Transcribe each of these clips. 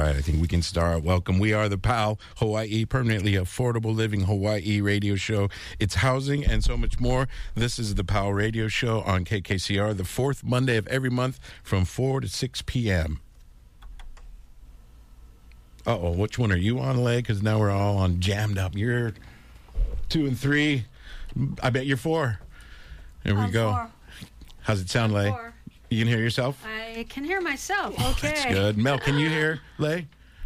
right. I think we can start. Welcome. We are the PAL Hawaii, permanently affordable living Hawaii radio show. It's housing and so much more. This is the PAL radio show on KKCR, the fourth Monday of every month from 4 to 6 p.m. Uh-oh, which one are you on, Lay? Because now we're all on jammed up. You're 2 and 3. I bet you're 4. There we go. 4. How's it sound, Lay? 4. You can hear yourself? I can hear myself. Okay. That's good. Mel, can you hear Lay?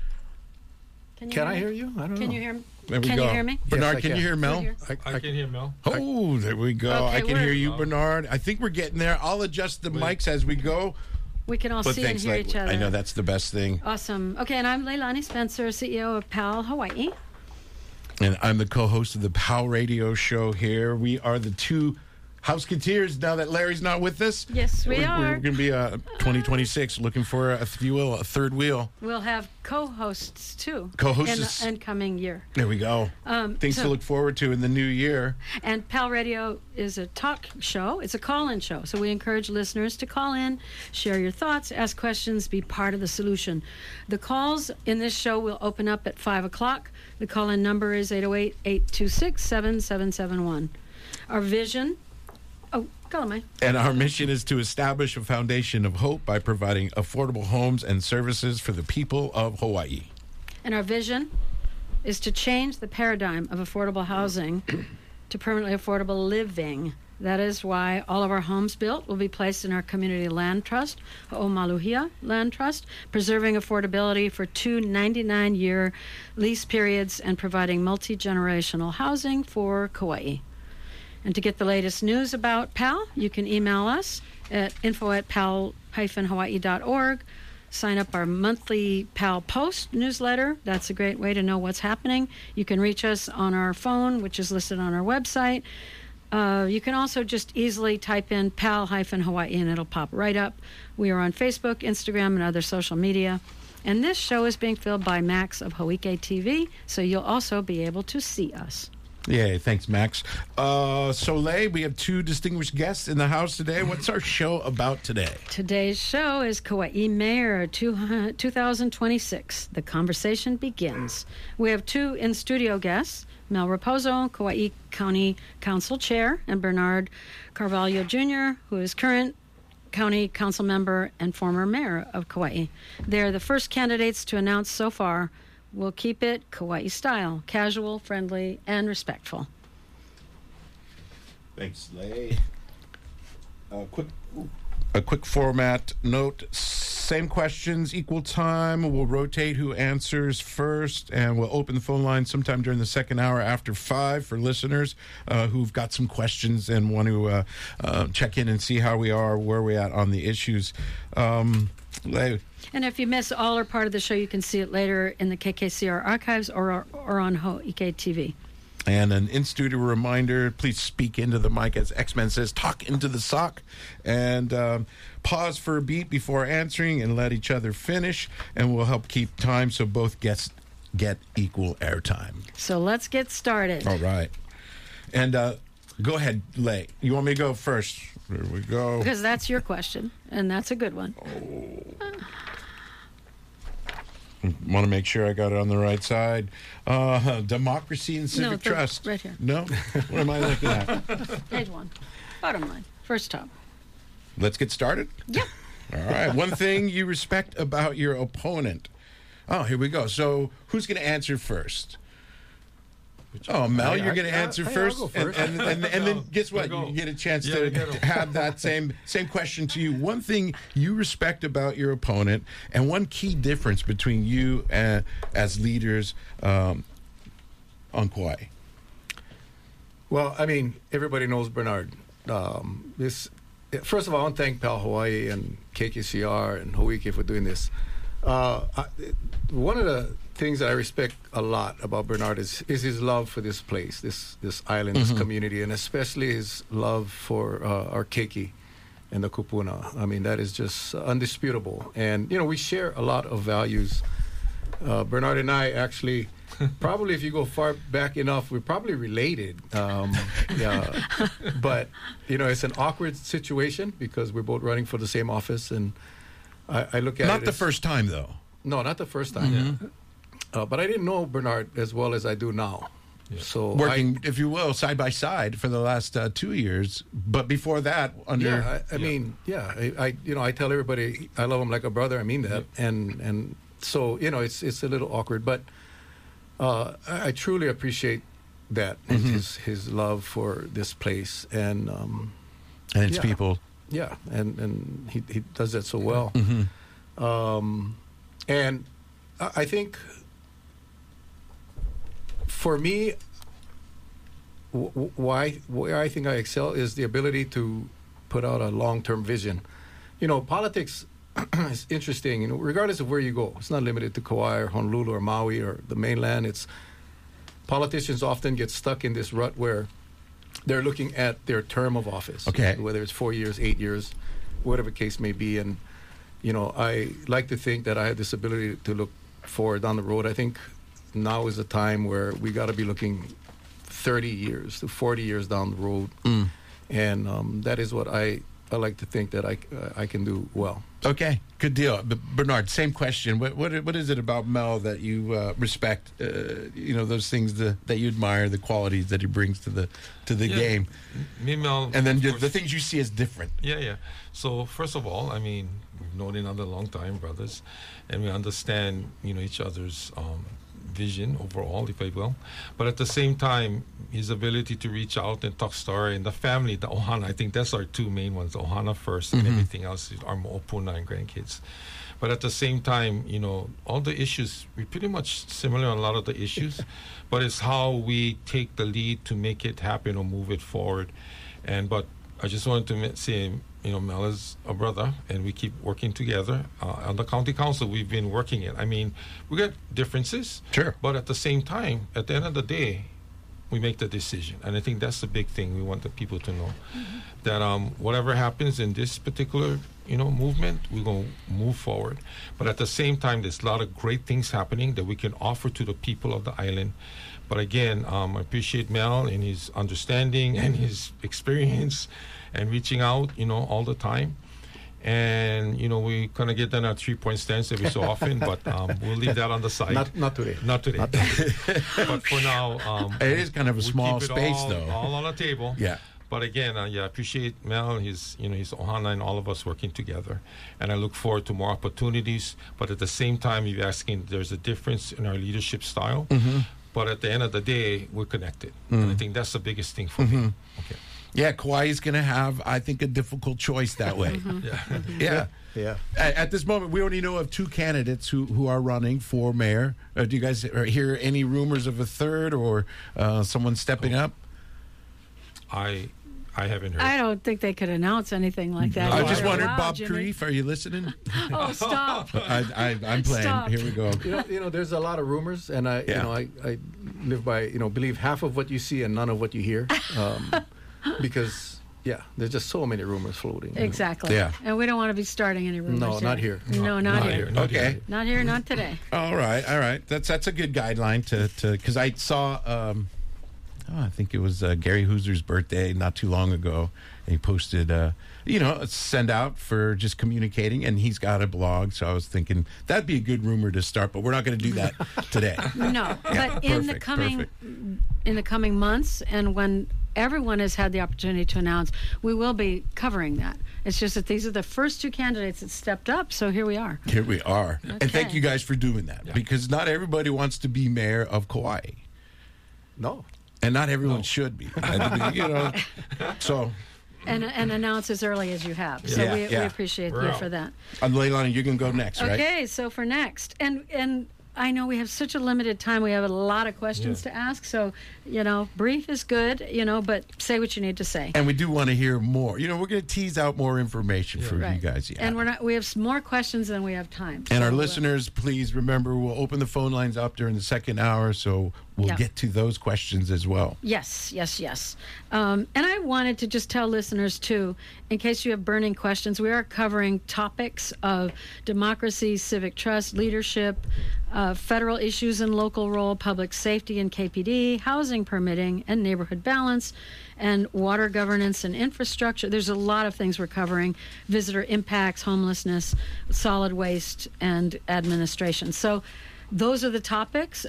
Can I hear you? I don't know. Can you hear me? There we Can go. you hear me? Bernard, Yes, I can you can. hear Mel? Here. I can hear Mel. Oh, there we go. Okay, I can hear you, Oh. Bernard. I think we're getting there. I'll adjust the mics as we go. We can all But see and thanks, hear Lay. each other. I know that's the best thing. Awesome. Okay, and I'm Leilani Spencer, CEO of PAL Hawaii. And I'm the co-host of the PAL radio show here. We are the two Houseketeers now that Larry's not with us. Yes, we are. We're going to be 2026 looking for a third wheel. We'll have co-hosts, too. Co-hosts. In the incoming year. There we go. Things to look forward to in the new year. And PAL Radio is a talk show. It's a call-in show. So we encourage listeners to call in, share your thoughts, ask questions, be part of the solution. The calls in this show will open up at 5 o'clock. The call-in number is 808-826-7771. Our vision... Oh, Kalamai. And our mission is to establish a foundation of hope by providing affordable homes and services for the people of Hawaii. And our vision is to change the paradigm of affordable housing to permanently affordable living. That is why all of our homes built will be placed in our community land trust, Ho'omaluhia Land Trust, preserving affordability for 2 99-year lease periods and providing multi-generational housing for Kauai. And to get the latest news about PAL, you can email us at info@pal-hawaii.org. Sign up our monthly PAL Post newsletter. That's a great way to know what's happening. You can reach us on our phone, which is listed on our website. You can also just easily type in PAL-Hawaii and it'll pop right up. We are on Facebook, Instagram, and other social media. And this show is being filmed by Max of Hoike TV, so you'll also be able to see us. Yay, thanks, Max. Soleil, we have 2 distinguished guests in the house today. What's our show about today? Today's show is Kauai Mayor 2026. The conversation begins. We have 2 in-studio guests, Mel Raposo, Kauai County Council Chair, and Bernard Carvalho Jr., who is current County Council member and former mayor of Kauai. They're the first candidates to announce so far. We'll keep it Kauai style, casual, friendly, and respectful. Thanks, Lay. A quick format note. Same questions, equal time. We'll rotate who answers first, and we'll open the phone line sometime during the second hour after 5 for listeners who've got some questions and want to check in and see how we are, where we're at on the issues. Lay. And if you miss all or part of the show, you can see it later in the KKCR archives or on Hoike TV. And an in-studio reminder, please speak into the mic, as X-Men says, talk into the sock. And pause for a beat before answering and let each other finish. And we'll help keep time so both guests get equal airtime. So let's get started. All right. And go ahead, Lay. You want me to go first? There we go. Because that's your question, and that's a good one. Want to make sure I got it on the right side. Democracy and civic trust. Right here. No? What am I looking at? Page 1. Bottom line. First top. Let's get started? Yep. All right. One thing you respect about your opponent. Oh, here we go. So who's going to answer first? Oh, Mel, you're going to answer first. I'll go first. And then guess what? You get a chance to have that same question to you. One thing you respect about your opponent, and one key difference between you as leaders on Kauai. Well, I mean, everybody knows Bernard. First of all, I want to thank PAL Hawaii and KKCR and Hoike for doing this. One of the things that I respect a lot about Bernard is his love for this place, this island, this community, and especially his love for our keiki and the kupuna. I mean, that is just undisputable. And, you know, we share a lot of values. Bernard and I actually, probably if you go far back enough, we're probably related. But, you know, it's an awkward situation because we're both running for the same office. And I look at it Not the first time, though. No, not the first time. But I didn't know Bernard as well as I do now. Yeah. So Working, if you will, side by side for the last 2 years. But before that, under... I tell everybody I love him like a brother. I mean that. And so, it's a little awkward. But I truly appreciate that, his love for this place. And its people. Yeah, and he does that so well. And I think... For me, where I think I excel is the ability to put out a long-term vision. Politics is interesting. Regardless of where you go, it's not limited to Kauai or Honolulu or Maui or the mainland. Politicians often get stuck in this rut where they're looking at their term of office, whether it's 4 years, 8 years, whatever case may be. And I like to think that I have this ability to look forward down the road. I think now is a time where we got to be looking 30 years to 40 years down the road. And that is what I like to think that I can do well. Okay, good deal. But Bernard, same question. What is it about Mel that you respect? Those things that you admire, the qualities that he brings to the game. Me, Mel, and then the things you see as different. Yeah. So first of all, we've known each other a long time, brothers, and we understand each other's vision overall, if I will. But at the same time, his ability to reach out and talk story, and the family, the Ohana, I think that's our two main ones, the Ohana first, and everything else is our Mo'opuna and grandkids. But at the same time, all the issues, we're pretty much similar on a lot of the issues, but it's how we take the lead to make it happen or move it forward. But I just wanted to say, Mel is a brother, and we keep working together. On the county council, we've been working it. We got differences, sure, but at the same time, at the end of the day, we make the decision. And I think that's the big thing we want the people to know, that whatever happens in this particular, movement, we're going to move forward. But at the same time, there's a lot of great things happening that we can offer to the people of the island. But again, I appreciate Mel and his understanding and his experience and reaching out, all the time. And, we kind of get done at 3-point stance every so often, but we'll leave that on the side. Not today. Not today. But for now... it is kind of a small space, though. All on the table. Yeah. But again, I appreciate Mel, his Ohana, and all of us working together. And I look forward to more opportunities. But at the same time, you're asking, there's a difference in our leadership style. But at the end of the day, we're connected. And I think that's the biggest thing for me. Okay. Yeah, Kauai is going to have, I think, a difficult choice that way. Yeah. At this moment, we only know of 2 candidates who are running for mayor. Do you guys hear any rumors of a third or someone stepping up? I haven't heard. I don't think they could announce anything like that. I just wondered, Wow, Bob Jimmy. Creef, are you listening? Oh, stop. I'm playing. Stop. Here we go. There's a lot of rumors, and I live by, believe half of what you see and none of what you hear. Because, there's just so many rumors floating. Exactly. Yeah. And we don't want to be starting any rumors. No, not here. No, not here. Okay. Not here, not today. All right. That's a good guideline to because I saw, I think it was Gary Hoozer's birthday not too long ago. And he posted, send out for just communicating, and he's got a blog. So I was thinking that'd be a good rumor to start, but we're not going to do that today. No, but in the coming months, and when everyone has had the opportunity to announce, we will be covering that. It's just that these are the first 2 candidates that stepped up, so here we are. Here we are. Okay. And thank you guys for doing that, because not everybody wants to be mayor of Kauai. No. And not everyone should be. So... And announce as early as you have. So we appreciate you for that. Leilani, you're going to go next, right? Okay, so for next. And I know we have such a limited time. We have a lot of questions to ask. So, brief is good, but say what you need to say. And we do want to hear more. We're going to tease out more information for you guys. Yeah. And we have more questions than we have time. And our listeners, please remember, we'll open the phone lines up during the second hour, so we'll get to those questions as well. Yes. And I wanted to just tell listeners, too, in case you have burning questions, we are covering topics of democracy, civic trust, leadership, federal issues and local role, public safety and KPD, housing permitting and neighborhood balance, and water governance and infrastructure. There's a lot of things we're covering: visitor impacts, homelessness, solid waste, and administration. So those are the topics.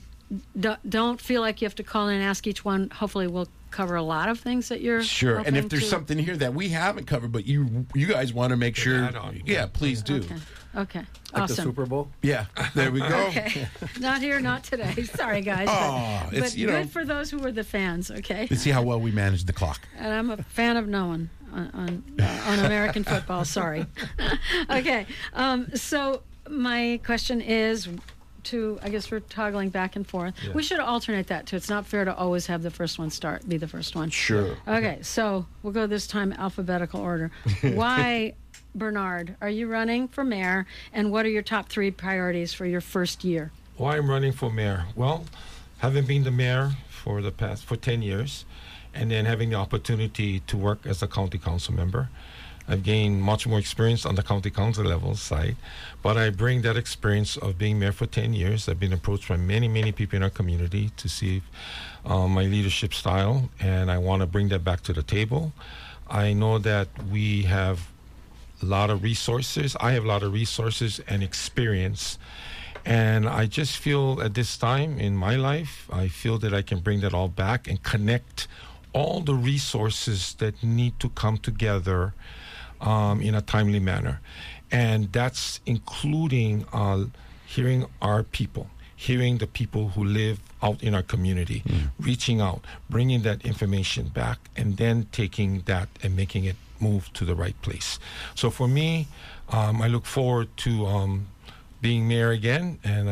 Don't feel like you have to call in and ask each one. Hopefully we'll cover a lot of things that you're sure. And if there's to. something here that we haven't covered, but you guys want to make sure, yeah, please do. Okay. Like Awesome. the Super Bowl? Yeah, there we go. Okay. Not here, not today. Sorry, guys. Oh, but it's, good for those who were the fans, okay? Let's see how well we manage the clock. And I'm a fan of no one on American football. Sorry. Okay. So my question is I guess we're toggling back and forth. Yeah. We should alternate that too. It's not fair to always have the first one be the first one. Sure. Okay, so we'll go this time alphabetical order. Why, Bernard, are you running for mayor, and what are your top 3 priorities for your first year? Why I'm running for mayor? Well, having been the mayor for 10 years, and then having the opportunity to work as a county council member, I've gained much more experience on the county council level side, but I bring that experience of being mayor for 10 years. I've been approached by many, many people in our community to see my leadership style, and I want to bring that back to the table. I know that we have a lot of resources. I have a lot of resources and experience, and I just feel at this time in my life, I feel that I can bring that all back and connect all the resources that need to come together in a timely manner. And that's including hearing our people, hearing the people who live out in our community, reaching out, bringing that information back, and then taking that and making it move to the right place. So for me, I look forward to being mayor again, and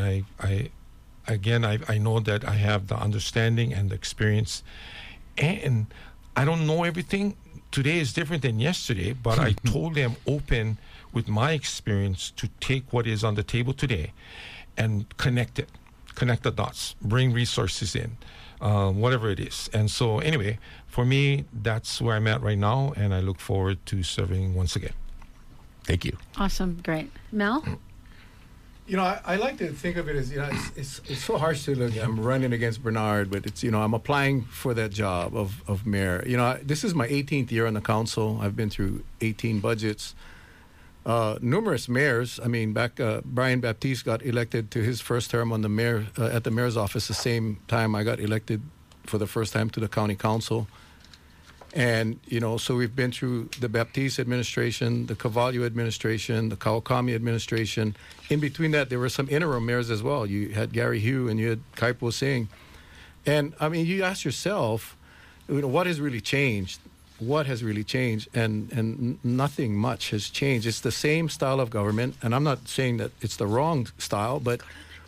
I know that I have the understanding and the experience, and I don't know everything. Today is different than yesterday, but I totally am open with my experience to take what is on the table today and connect the dots, bring resources in, whatever it is. And so anyway, for me, that's where I'm at right now, and I look forward to serving once again. Thank you. Awesome. Great. Mel? I like to think of it as, it's so harsh to look. I'm running against Bernard, but it's, I'm applying for that job of mayor. This is my 18th year on the council. I've been through 18 budgets, numerous mayors. I mean, Brian Baptiste got elected to his first term on the mayor at the mayor's office the same time I got elected for the first time to the county council. And, so we've been through the Baptiste administration, the Carvalho administration, the Kawakami administration. In between that, there were some interim mayors as well. You had Gary Hugh and you had Kaipo Singh. And, I mean, you ask yourself, what has really changed? What has really changed? And nothing much has changed. It's the same style of government. And I'm not saying that it's the wrong style, but,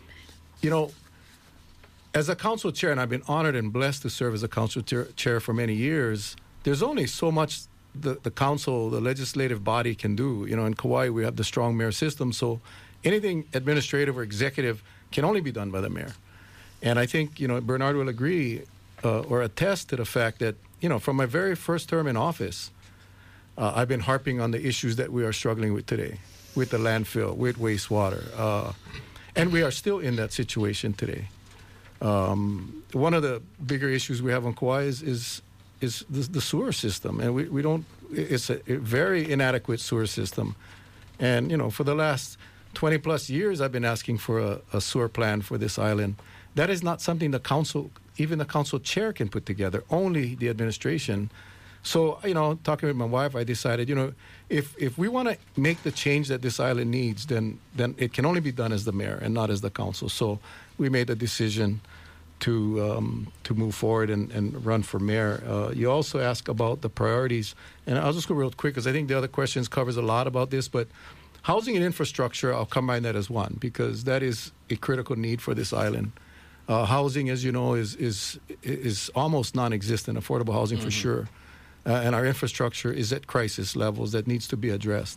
as a council chair, and I've been honored and blessed to serve as a council chair for many years, there's only so much the council, the legislative body can do. In Kauai, we have the strong mayor system, so anything administrative or executive can only be done by the mayor. And I think, Bernard will agree or attest to the fact that, from my very first term in office, I've been harping on the issues that we are struggling with today, with the landfill, with wastewater. And we are still in that situation today. One of the bigger issues we have on Kauai is the sewer system, and we don't. It's a very inadequate sewer system, and for the last 20 plus years, I've been asking for a sewer plan for this island. That is not something the council, even the council chair, can put together. Only the administration. So talking with my wife, I decided if we want to make the change that this island needs, then it can only be done as the mayor and not as the council. So we made a decision to move forward and run for mayor. You also ask about the priorities, and I'll just go real quick because I think the other questions covers a lot about this, but housing and infrastructure, I'll combine that as one because that is a critical need for this island. Housing, as you know, is almost non-existent, affordable housing for sure, and our infrastructure is at crisis levels that needs to be addressed.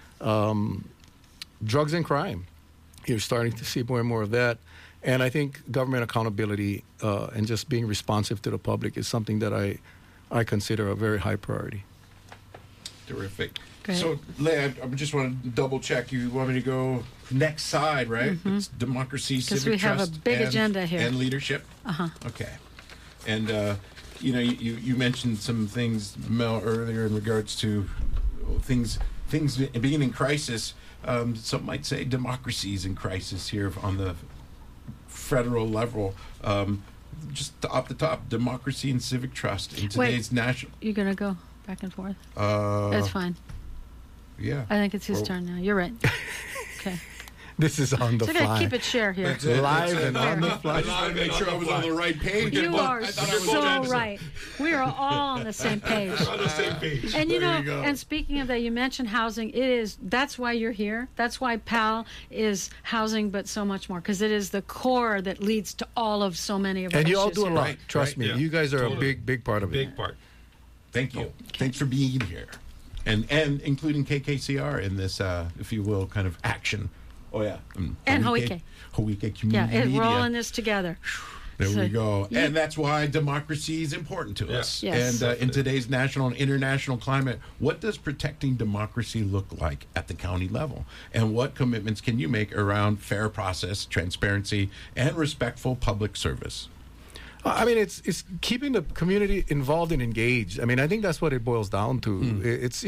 Drugs and crime, you're starting to see more and more of that. And I think government accountability and just being responsive to the public is something that I consider a very high priority. Terrific. Great. So, Leah, I just want to double check. You want me to go next side, right? It's democracy, civic we have trust, a big agenda here. and leadership. Okay. And you mentioned some things, Mel, earlier in regards to things being in crisis. Some might say democracy is in crisis here on the federal level. Just off the top, democracy and civic trust in today's national. You're gonna go back and forth. That's fine. Yeah. I think it's his turn now. You're right. Okay. This is on the So I fly. gotta keep it share here. Live and on the fly. I just want to make sure I was on the right page. You are so right. We are all on the same page. We're on the same page. And There you go. and speaking of that, you mentioned housing. That's why you're here. That's why PAL is housing, but so much more, because it is the core that leads to all of so many of our And you all issues do a here. lot. Right, Trust right, me. yeah. You guys are Totally. a big part of it. Big part. Thank you. Thanks for being here. And including KKCR in this, if you will, kind of action. Oh, yeah. And Hawaii. Community Yeah, Media. we're all in this together. There So, we go. you- And that's why democracy is important to Yeah. us. Yes. And in today's national and international climate, what does protecting democracy look like at the county level? And what commitments can you make around fair process, transparency, and respectful public service? I mean, it's keeping the community involved and engaged. I mean, I think that's what it boils down to. It's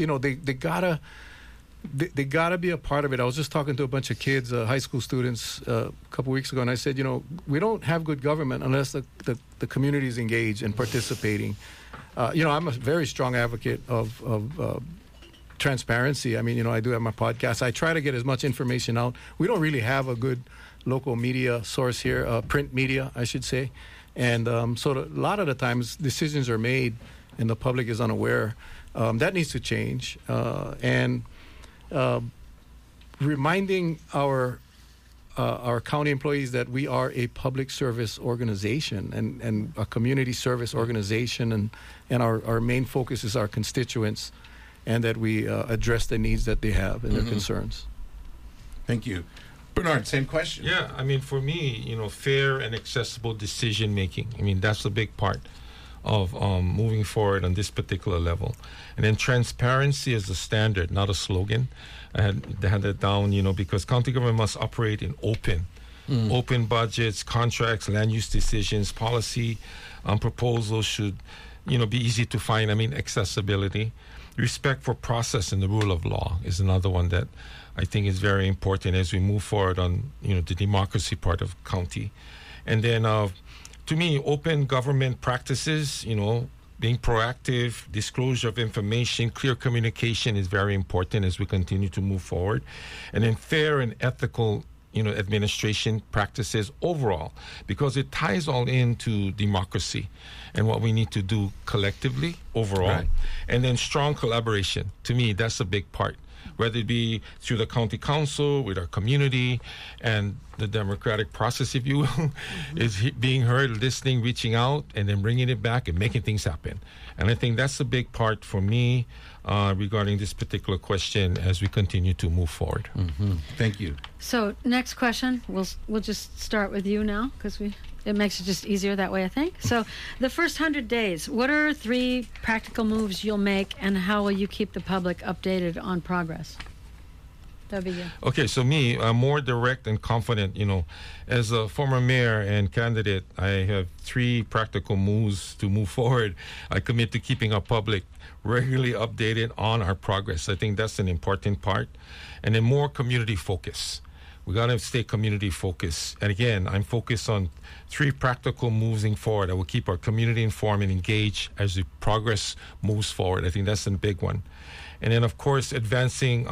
they gotta be a part of it. I was just talking to a bunch of kids, high school students, a couple weeks ago, and I said, we don't have good government unless the community is engaged and participating. I'm a very strong advocate of transparency. I mean, I do have my podcast. I try to get as much information out. We don't really have a good local media source here, print media, I should say. And so a lot of the times decisions are made and the public is unaware. That needs to change. And reminding our county employees that we are a public service organization and a community service organization, and our main focus is our constituents, and that we address the needs that they have and their concerns. Thank you. Bernard, same question. Yeah, I mean, for me, fair and accessible decision making. I mean, that's a big part of moving forward on this particular level. And then transparency is a standard, not a slogan. I had that down, because county government must operate in open budgets, contracts, land use decisions, policy proposals should, be easy to find. I mean, accessibility, respect for process and the rule of law is another one that I think is very important as we move forward on, the democracy part of county. And then, to me, open government practices, being proactive, disclosure of information, clear communication is very important as we continue to move forward. And then fair and ethical, administration practices overall, because it ties all into democracy and what we need to do collectively overall. Right. And then strong collaboration. To me, that's a big part, whether it be through the county council, with our community, and the democratic process, if you will, is being heard, listening, reaching out, and then bringing it back and making things happen. And I think that's a big part for me regarding this particular question as we continue to move forward. Thank you. So next question, we'll just start with you now, because it makes it just easier that way, I think. So the first 100 days, what are 3 practical moves you'll make, and how will you keep the public updated on progress? That'd be you. Okay, so me, I'm more direct and confident. As a former mayor and candidate, I have 3 practical moves to move forward. I commit to keeping our public regularly updated on our progress. I think that's an important part. And then more community focus. We got to stay community focused. And again, I'm focused on 3 practical moving forward. I will keep our community informed and engaged as the progress moves forward. I think that's a big one. And then, of course, advancing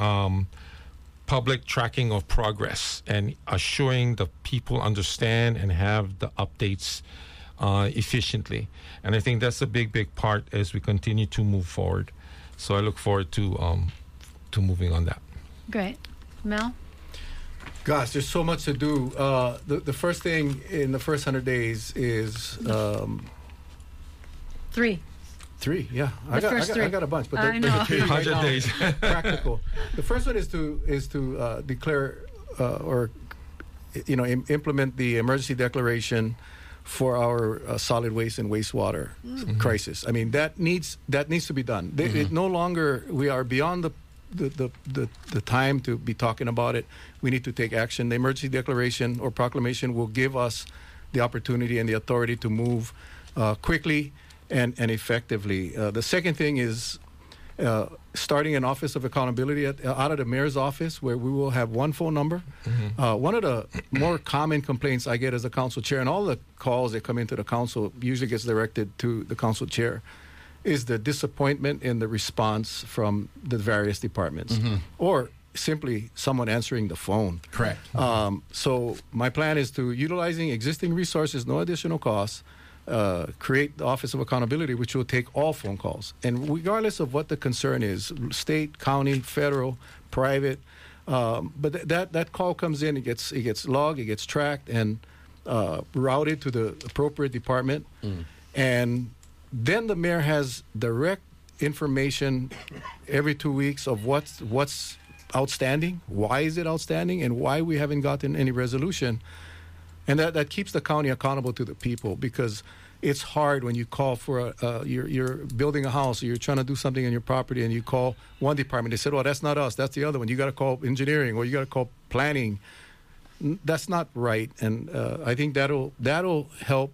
public tracking of progress and assuring the people understand and have the updates efficiently. And I think that's a big part as we continue to move forward. So I look forward to moving on that. Great. Mel? Gosh, there's so much to do. The first thing in the first 100 days is 3. 3. Yeah, The first 3. I got a bunch, but I know. 3 right 100 now, days. practical. The first one is to declare or implement the emergency declaration for our solid waste and wastewater crisis. I mean, that needs to be done. It no longer, we are beyond the time to be talking about it. We need to take action. The emergency declaration or proclamation will give us the opportunity and the authority to move quickly and effectively. The second thing is starting an office of accountability out of the mayor's office, where we will have one phone number. One of the more common complaints I get as a council chair, and all the calls that come into the council usually gets directed to the council chair, is the disappointment in the response from the various departments, or simply someone answering the phone. Correct. So my plan is to, utilizing existing resources, no additional costs, create the Office of Accountability, which will take all phone calls. And regardless of what the concern is, state, county, federal, private, but that call comes in, it gets logged, it gets tracked, and routed to the appropriate department. And then the mayor has direct information every 2 weeks of what's outstanding, why is it outstanding, and why we haven't gotten any resolution. And that keeps the county accountable to the people, because it's hard when you call for you're building a house, or you're trying to do something on your property, and you call one department. They said, "Oh, that's not us. That's the other one. You got to call engineering, or you got to call planning." That's not right, and I think that'll help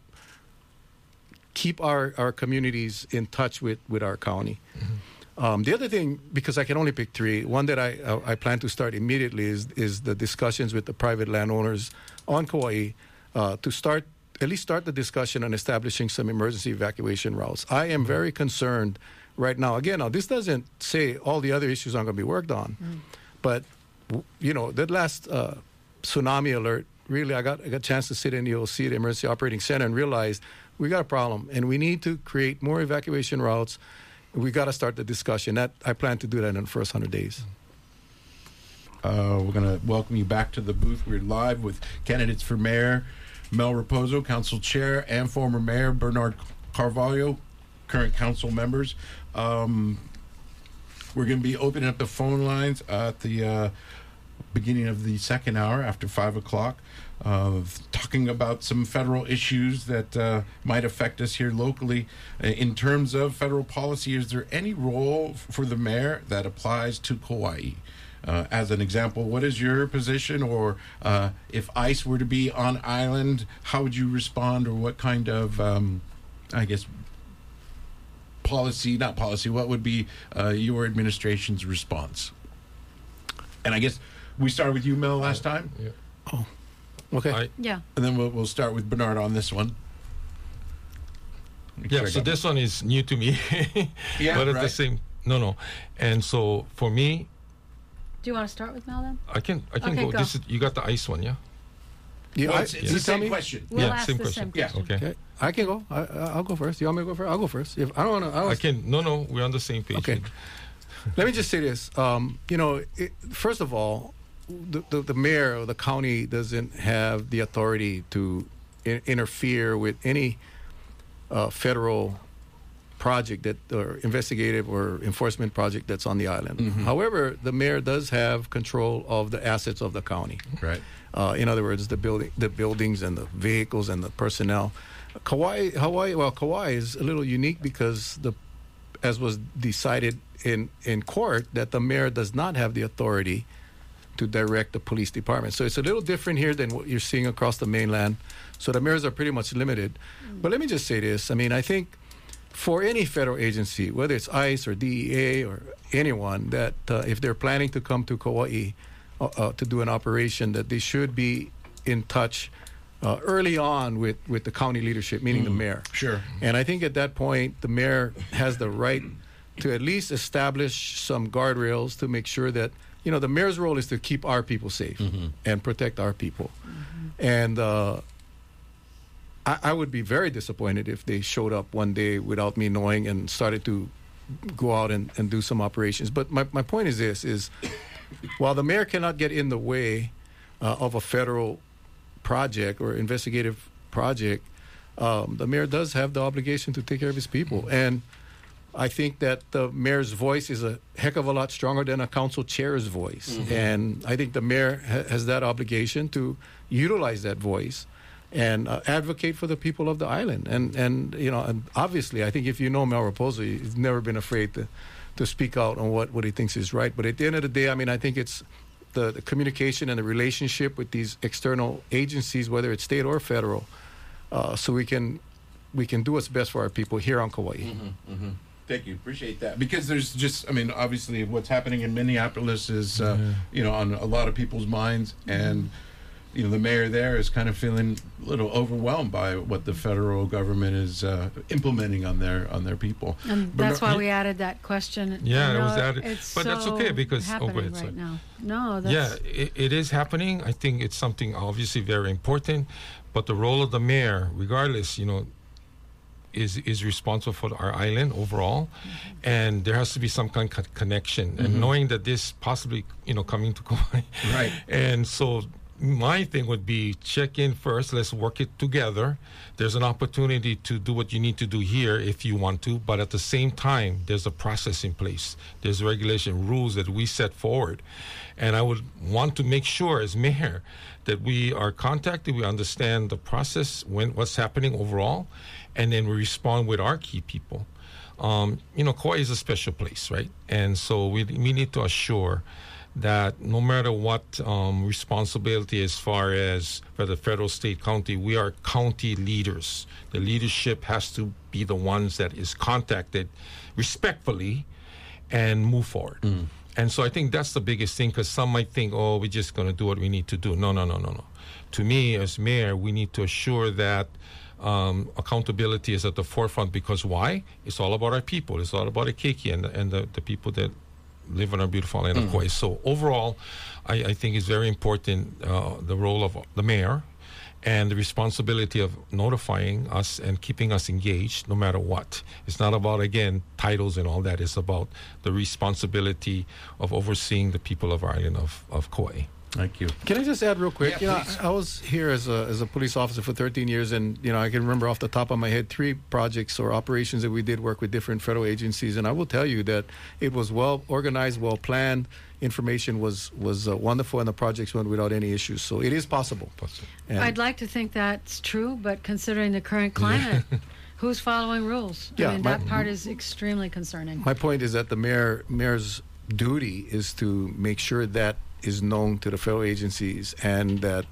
keep our communities in touch with our county. The other thing, because I can only pick three, one that I plan to start immediately is the discussions with the private landowners on Kauai to at least start the discussion on establishing some emergency evacuation routes. I am very concerned right now. Again, this doesn't say all the other issues aren't going to be worked on, but that last tsunami alert, really, I got a chance to sit in the OC, the Emergency Operating Center, and realize we got a problem, and we need to create more evacuation routes. We got to start the discussion. I plan to do that in the first 100 days. We're going to welcome you back to the booth. We're live with candidates for mayor, Mel Raposo, council chair, and former mayor Bernard Carvalho, current council members. We're going to be opening up the phone lines at the beginning of the second hour after 5 o'clock, talking about some federal issues that might affect us here locally. In terms of federal policy, is there any role for the mayor that applies to Kauai? As an example, what is your position? Or if ICE were to be on island, how would you respond? Or what kind of, what would be your administration's response? And I guess we started with you, Mel, last time? Yeah. Oh, okay. Yeah. And then we'll start with Bernard on this one. Yeah, so this one is new to me. Yeah, but at right. the same, no. And so for me, Do you want to start with Mel then? I can Okay, go. go. This is, you got the ICE one, yeah? Well, it's you the tell same me? question. We'll Yeah, ask same the question. same question. Okay. Okay, I can go. I'll go first. You want me to go first? I'll go first. If I don't want to, I can. No, we're on the same page. Okay. Let me just say this. First of all, the mayor of the county doesn't have the authority to interfere with any federal project or investigative or enforcement project that's on the island. However, the mayor does have control of the assets of the county. Right. In other words, the buildings and the vehicles and the personnel. Kauai is a little unique because as was decided in court, that the mayor does not have the authority to direct the police department. So it's a little different here than what you're seeing across the mainland. So the mayors are pretty much limited. But let me just say this. I mean, I think for any federal agency, whether it's ICE or DEA or anyone, that if they're planning to come to Kauai to do an operation, that they should be in touch early on with the county leadership, meaning the mayor. Sure. And I think at that point, the mayor has the right to at least establish some guardrails to make sure that, the mayor's role is to keep our people safe and protect our people. And I would be very disappointed if they showed up one day without me knowing and started to go out and do some operations. But my point is this, is while the mayor cannot get in the way of a federal project or investigative project, the mayor does have the obligation to take care of his people. And I think that the mayor's voice is a heck of a lot stronger than a council chair's voice. And I think the mayor has that obligation to utilize that voice and advocate for the people of the island. And obviously, I think if you know Mel Raposo, he's never been afraid to speak out on what he thinks is right. But at the end of the day, I mean, I think it's the communication and the relationship with these external agencies, whether it's state or federal, so we can do what's best for our people here on Kauai. Mm-hmm, mm-hmm. Thank you. Appreciate that. Because there's just, I mean, obviously what's happening in Minneapolis is, on a lot of people's minds. And, the mayor there is kind of feeling a little overwhelmed by what the federal government is implementing on their people. And that's why we added that question. Yeah, it was added. But that's okay because happening right now. No, that's... Yeah, it is happening. I think it's something obviously very important. But the role of the mayor, regardless, is responsible for our island overall, and there has to be some kind of connection. And knowing that this possibly, coming to Kauai, right? And so my thing would be check in first. Let's work it together. There's an opportunity to do what you need to do here if you want to, but at the same time, there's a process in place. There's regulation rules that we set forward, and I would want to make sure as mayor that we are contacted, we understand the process, what's happening overall, and then we respond with our key people. Kauai is a special place, right? And so we need to assure that no matter what responsibility as far as for the federal, state, county, we are county leaders. The leadership has to be the ones that is contacted respectfully and move forward. And so I think that's the biggest thing, because some might think, we're just going to do what we need to do. No. To me, as mayor, we need to assure that accountability is at the forefront, because why? It's all about our people. It's all about the keiki and the people that live on our beautiful island of Kauai. So overall, I think it's very important, the role of the mayor and the responsibility of notifying us and keeping us engaged no matter what. It's not about, again, titles and all that. It's about the responsibility of overseeing the people of our island of Kauai. Thank you. Can I just add real quick? Yeah, please. I was here as a police officer for 13 years, and I can remember off the top of my head 3 projects or operations that we did work with different federal agencies, and I will tell you that it was well organized, well planned. Information was wonderful, and the projects went without any issues. So it is possible. And I'd like to think that's true, but considering the current climate, who's following rules? Yeah, I mean, that part is extremely concerning. My point is that the mayor's duty is to make sure that is known to the federal agencies, and that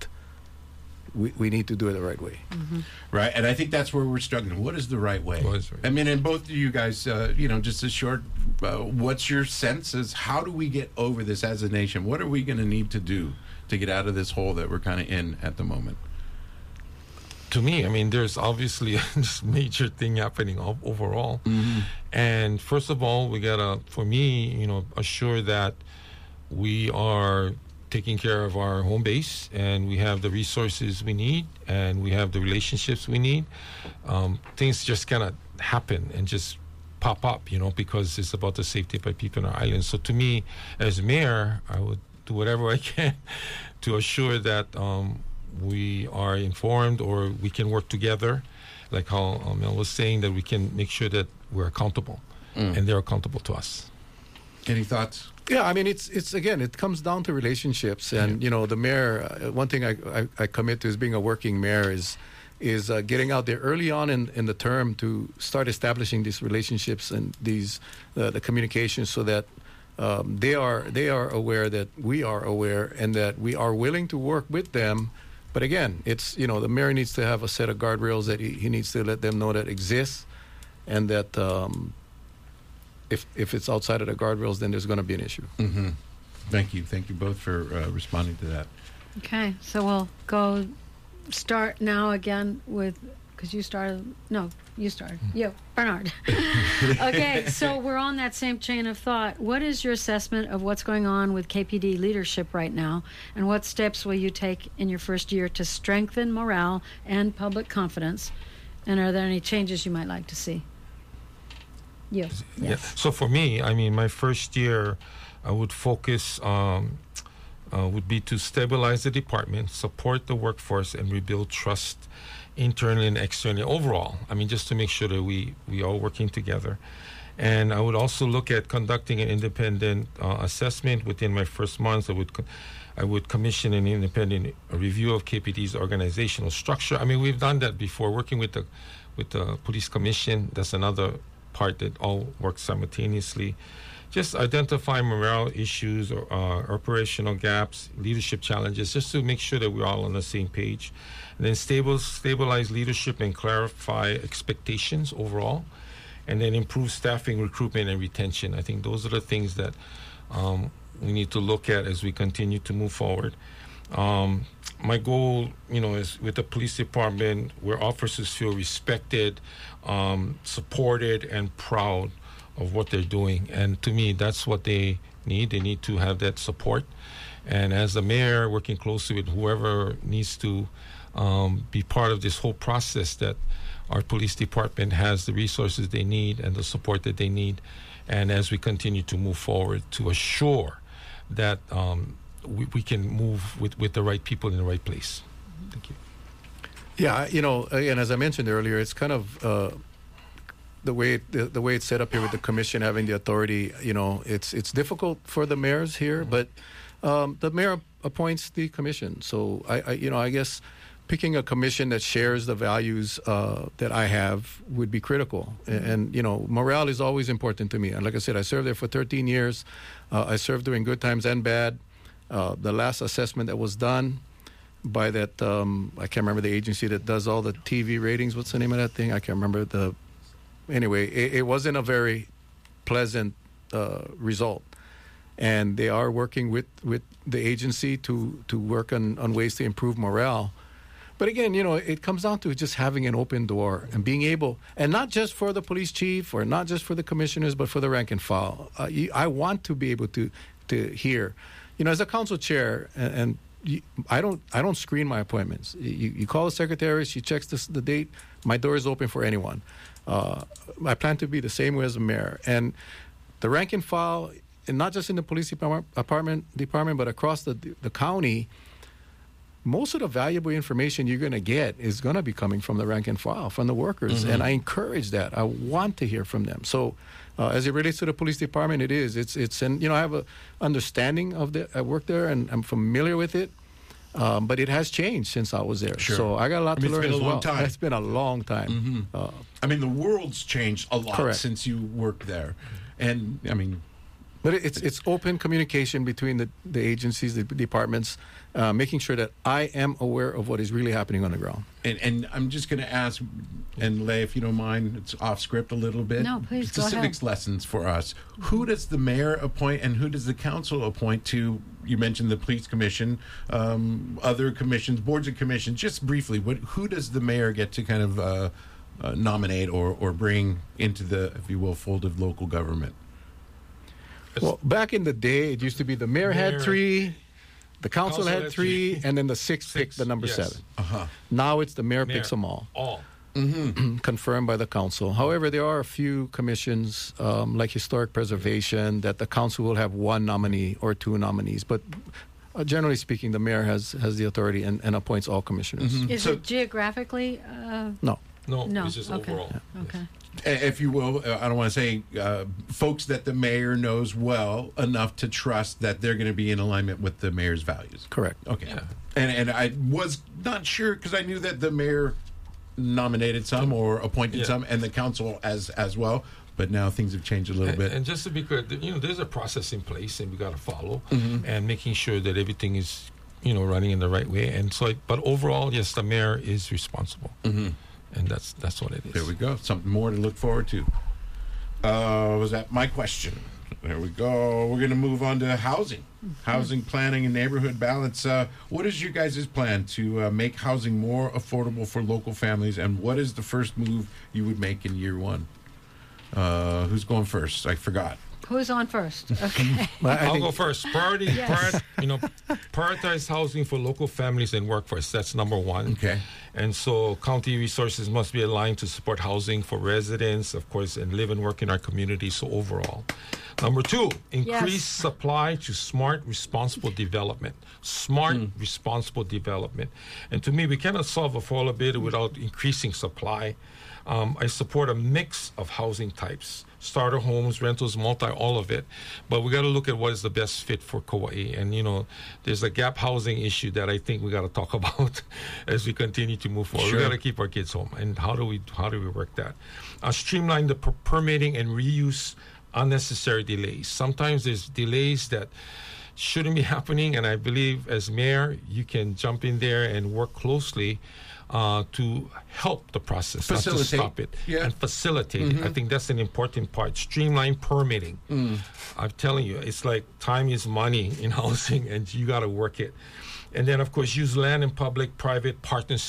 we need to do it the right way. Right, and I think that's where we're struggling. What is the right way? I mean, and both of you guys, just a short, what's your sense is how do we get over this as a nation? What are we going to need to do to get out of this hole that we're kind of in at the moment? To me, I mean, there's obviously this major thing happening overall. And first of all, we got to, for me, assure that we are taking care of our home base, and we have the resources we need, and we have the relationships we need. Things just cannot happen and just pop up, because it's about the safety of our people in our island. So to me, as mayor, I would do whatever I can to assure that we are informed, or we can work together, like how Mel was saying, that we can make sure that we're accountable, and they're accountable to us. Any thoughts? Yeah, I mean, it's again, it comes down to relationships, and the mayor. One thing I commit to as being a working mayor is getting out there early on in the term to start establishing these relationships and these the communication, so that they are aware that we are aware, and that we are willing to work with them. But again, it's the mayor needs to have a set of guardrails that he needs to let them know that exists, and that. If it's outside of the guardrails, then there's going to be an issue. Thank you both for responding to that. Okay, so we'll start now again with, because you started. You, Bernard. Okay, so we're on that same chain of thought. What is your assessment of what's going on with KPD leadership right now, and what steps will you take in your first year to strengthen morale and public confidence, and are there any changes you might like to see? Yes. Yeah. So for me, I mean, my first year, I would focus would be to stabilize the department, support the workforce, and rebuild trust internally and externally overall. I mean, just to make sure that we are working together. And I would also look at conducting an independent assessment within my first month. I would commission an independent review of KPD's organizational structure. I mean, we've done that before, working with the police commission. That's another part that all works simultaneously. Just identify morale issues or operational gaps, leadership challenges, just to make sure that we're all on the same page. And then stabilize leadership and clarify expectations overall. And then improve staffing, recruitment, and retention. I think those are the things that we need to look at as we continue to move forward. My goal, is with the police department where officers feel respected, supported, and proud of what they're doing. And to me, that's what they need. They need to have that support. And as the mayor, working closely with whoever needs to be part of this whole process, that our police department has the resources they need and the support that they need. And as we continue to move forward, to assure that we can move with the right people in the right place. Thank you. Yeah, again, as I mentioned earlier, it's kind of the way it's set up here with the commission having the authority. It's difficult for the mayors here, but the mayor appoints the commission. So I guess picking a commission that shares the values that I have would be critical. And morale is always important to me. And like I said, I served there for 13 years. I served during good times and bad. The last assessment that was done by that, I can't remember the agency that does all the TV ratings. What's the name of that thing? I can't remember Anyway, it wasn't a very pleasant result. And they are working with the agency to work on ways to improve morale. But again, it comes down to just having an open door and being able, and not just for the police chief or not just for the commissioners, but for the rank and file. I want to be able to hear, as a council chair, and I don't screen my appointments. You call the secretary, she checks the date. My door is open for anyone. I plan to be the same way as the mayor. And the rank and file, and not just in the police department, but across the county, most of the valuable information you're going to get is going to be coming from the rank and file, from the workers. Mm-hmm. And I encourage that. I want to hear from them. So as it relates to the police department, and I have an understanding of I work there and I'm familiar with it. But it has changed since I was there. Sure. So I got a lot to learn as well. Time. It's been a long time. Mm-hmm. The world's changed a lot since you worked there. And, But it's open communication between the agencies, the departments, making sure that I am aware of what is really happening on the ground. And I'm just going to ask, and Leigh, if you don't mind, it's off script a little bit. No, please, Civics lessons for us. Who does the mayor appoint and who does the council appoint to, you mentioned the police commission, other commissions, boards and commissions, just briefly, who does the mayor get to kind of nominate or bring into the, if you will, fold of local government? Well, back in the day, it used to be the mayor had 3, the council had 3, and then the 6 picked the number 7. Uh-huh. Now it's the mayor picks them all. Mm-hmm. Confirmed by the council. However, there are a few commissions, like historic preservation, that the council will have 1 nominee or 2 nominees. But generally speaking, the mayor has the authority and appoints all commissioners. Mm-hmm. Is it geographically? No. No, it's just overall. Okay. If you will, I don't want to say folks that the mayor knows well enough to trust that they're going to be in alignment with the mayor's values. Correct. Okay. Yeah. And I was not sure because I knew that the mayor nominated some or appointed some and the council as well. But now things have changed a little bit. And just to be clear, there's a process in place and we got to follow and making sure that everything is, running in the right way. And so, but overall, yes, the mayor is responsible. Mm-hmm. And that's what it is. There we go. Something more to look forward to. Was that my question? There we go. We're going to move on to housing. Housing planning and neighborhood balance. What is your guys' plan to make housing more affordable for local families? And what is the first move you would make in year 1? Who's going first? I forgot. Who's on first? Okay. I'll go first. Prioritize housing for local families and workforce. That's number 1. Okay. And so county resources must be aligned to support housing for residents, of course, and live and work in our community. So overall. Number 2, increase supply to smart, responsible development. Smart, responsible development. And to me, we cannot solve affordability without increasing supply. I support a mix of housing types, starter homes, rentals, multi, all of it. But we got to look at what is the best fit for Kauai. And, you know, there's a gap housing issue that I think we got to talk about as we continue to move forward. Sure. We got to keep our kids home. And how do we work that? Streamline the permitting and reuse unnecessary delays. Sometimes there's delays that shouldn't be happening, and I believe as mayor, you can jump in there and work closely to help the process, not to stop it, and facilitate it. I think that's an important part. Streamline permitting. I'm telling you, it's like time is money in housing, and you got to work it. And then, of course, use land and public-private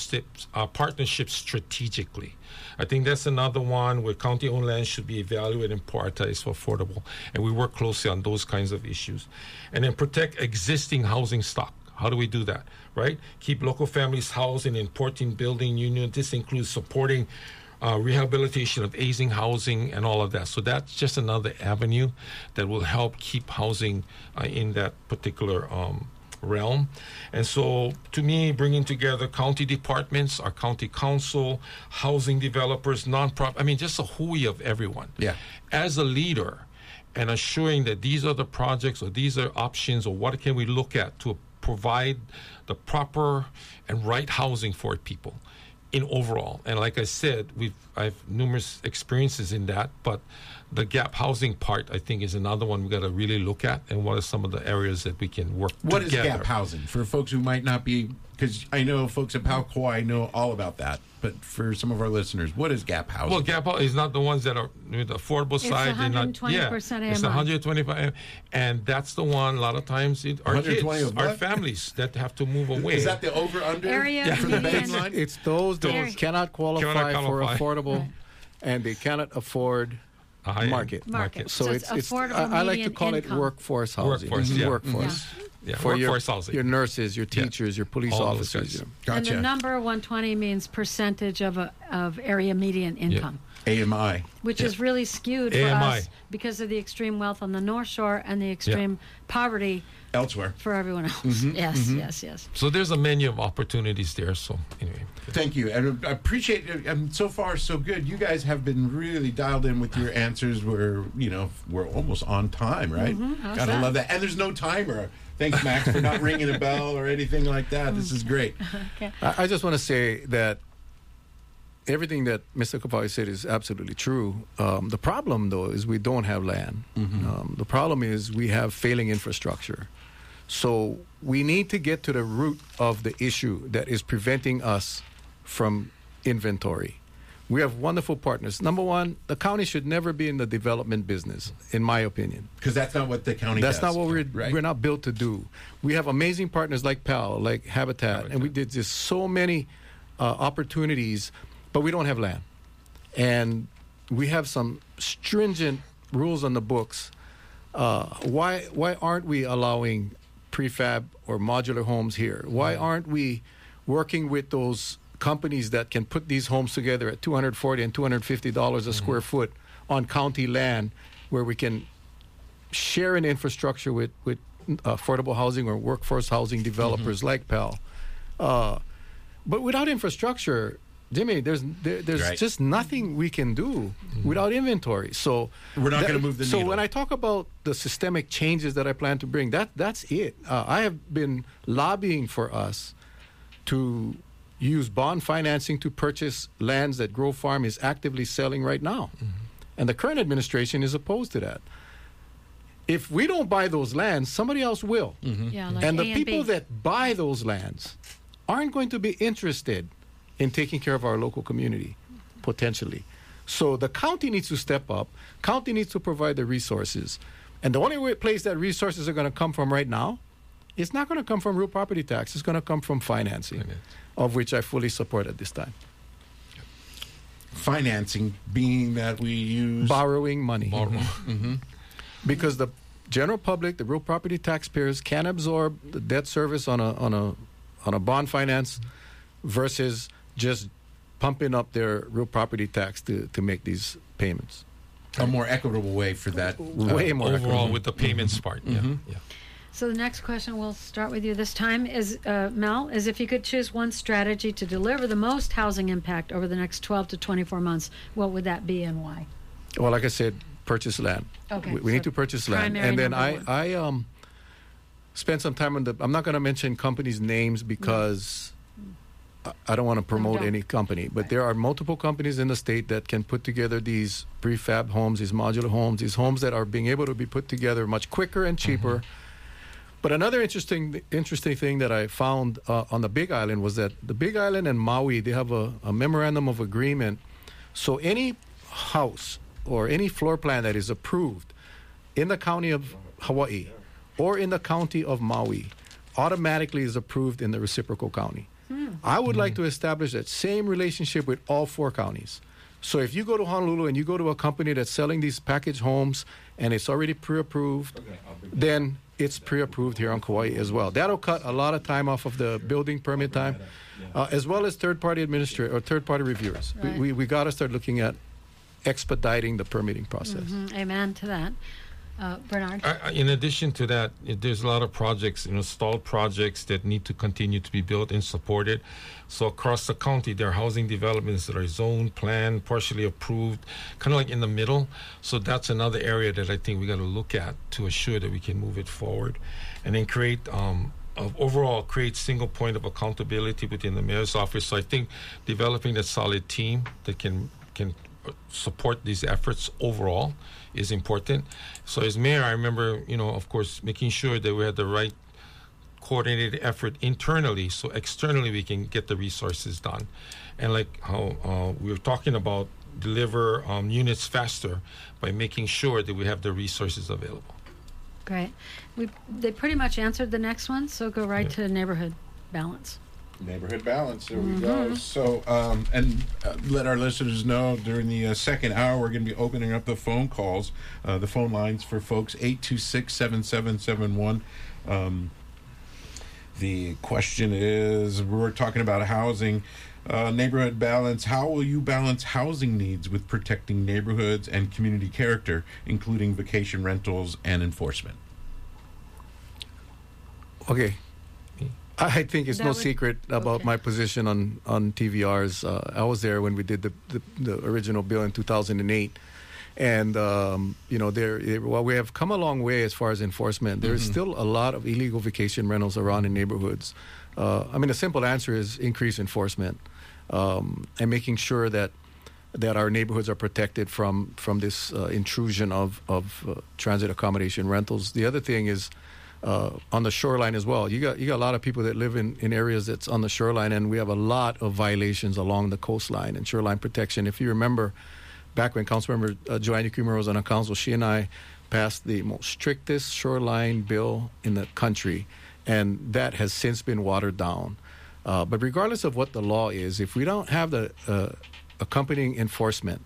partnerships strategically. I think that's another one where county-owned land should be evaluated and prioritized for affordable. And we work closely on those kinds of issues. And then protect existing housing stock. How do we do that, right? Keep local families housed in important building unions. This includes supporting rehabilitation of aging housing and all of that. So that's just another avenue that will help keep housing in that particular realm. And so to me, bringing together county departments, our county council, housing developers, nonprofit, I mean, just a whole of everyone. Yeah. As a leader, and assuring that these are the projects or these are options or what can we look at to provide the proper and right housing for people in overall. And like I said, I have numerous experiences in that, but the gap housing part, I think, is another one we got to really look at, and what are some of the areas that we can work together. What is gap housing? For folks who might not be, because I know folks at PAL Kauai know all about that, but for some of our listeners, what is gap housing? Well, gap housing is not the ones that are with the affordable side. It's 120% AMI. It's 125, and that's the one, a lot of times, our kids, our families that have to move away. Is that the over-under Area for the median. baseline? It's those that cannot qualify for affordable, and they cannot afford market. So it's affordable I like to median call income. it workforce housing. Workforce. Yeah, For workforce housing. Your nurses, your teachers, your police All officers. those guys. Gotcha. And the number 120 means percentage of area median income. AMI. Which is really skewed for AMI. us because of the extreme wealth on the North Shore and the extreme poverty Elsewhere. for everyone else. Yes. So there's a menu of opportunities there. So anyway. Thank you. And I appreciate it. And so far, so good. You guys have been really dialed in with your answers. We're almost on time, right? Gotta love that. And there's no timer. Thanks, Max, for not ringing a bell or anything like that. This is great. Okay. I just want to say that everything that Mr. Kapali said is absolutely true. The problem, though, is we don't have land. The problem is we have failing infrastructure. So we need to get to the root of the issue that is preventing us from inventory. We have wonderful partners. Number one, the county should never be in the development business, in my opinion. Because that's not what the county does. That's not what we're not built to do. We have amazing partners like PAL, like Habitat, and we did just so many opportunities, but we don't have land. And we have some stringent rules on the books. Why aren't we allowing prefab or modular homes here? Why aren't we working with those companies that can put these homes together at $240 and $250 a square foot on county land, where we can share an infrastructure with affordable housing or workforce housing developers like PAL? But without infrastructure, Jimmy, there's just nothing we can do without inventory. So we're not going to move the needle. So when I talk about the systemic changes that I plan to bring, that's it. I have been lobbying for us to use bond financing to purchase lands that Grove Farm is actively selling right now. And the current administration is opposed to that. If we don't buy those lands, somebody else will. Yeah, like And the A people B. that buy those lands aren't going to be interested in taking care of our local community, potentially. So the county needs to step up. County needs to provide the resources. And the only place that resources are going to come from right now, it's not going to come from real property tax. It's going to come from financing, of which I fully support at this time. Financing being that we use... Borrowing money. Because the general public, the real property taxpayers, can absorb the debt service on a bond finance versus just pumping up their real property tax to make these payments. A more equitable way for that. Way more overall equitable. with the payments part. Yeah. So the next question, we'll start with you this time, is Mel, is if you could choose one strategy to deliver the most housing impact over the next 12 to 24 months, what would that be and why? Well, like I said, purchase land. Okay. We need to purchase land. And then I spent some time on I'm not going to mention companies' names because I don't want to promote any company, but there are multiple companies in the state that can put together these prefab homes, these modular homes, these homes that are being able to be put together much quicker and cheaper. But another interesting thing that I found on the Big Island was that the Big Island and Maui, they have a memorandum of agreement. So any house or any floor plan that is approved in the county of Hawaii or in the county of Maui automatically is approved in the reciprocal county. I would like to establish that same relationship with all 4 counties. So if you go to Honolulu and you go to a company that's selling these package homes and it's already pre-approved, then it's pre-approved here on Kauai as well. That'll cut a lot of time off of the building permit time, as well as third-party administrators or third-party reviewers. Right. We got to start looking at expediting the permitting process. Amen to that. Bernard? In addition to that, there's a lot of projects, stalled projects that need to continue to be built and supported. So across the county, there are housing developments that are zoned, planned, partially approved, kind of like in the middle. So that's another area that I think we got to look at to assure that we can move it forward, and then create single point of accountability within the mayor's office. So I think developing a solid team that can support these efforts overall is important. So as mayor, I remember, of course, making sure that we had the right coordinated effort internally, so externally we can get the resources done. And like how we were talking about, deliver units faster by making sure that we have the resources available. Great. They pretty much answered the next one, so go right to neighborhood balance. Neighborhood balance. There we go. So, let our listeners know during the second hour, we're going to be opening up the phone calls, the phone lines for folks, 826-7771. The question is, we're talking about housing, neighborhood balance. How will you balance housing needs with protecting neighborhoods and community character, including vacation rentals and enforcement? Okay. I think it's no secret about my position on TVRs. I was there when we did the original bill in 2008. And, while we have come a long way as far as enforcement, there is still a lot of illegal vacation rentals around in neighborhoods. The simple answer is increase enforcement and making sure that our neighborhoods are protected from this intrusion of transit accommodation rentals. The other thing is, on the shoreline as well. You got a lot of people that live in areas that's on the shoreline, and we have a lot of violations along the coastline and shoreline protection. If you remember, back when Councilmember Joanne Yukimura was on the council, she and I passed the most strictest shoreline bill in the country, and that has since been watered down. But regardless of what the law is, if we don't have the accompanying enforcement,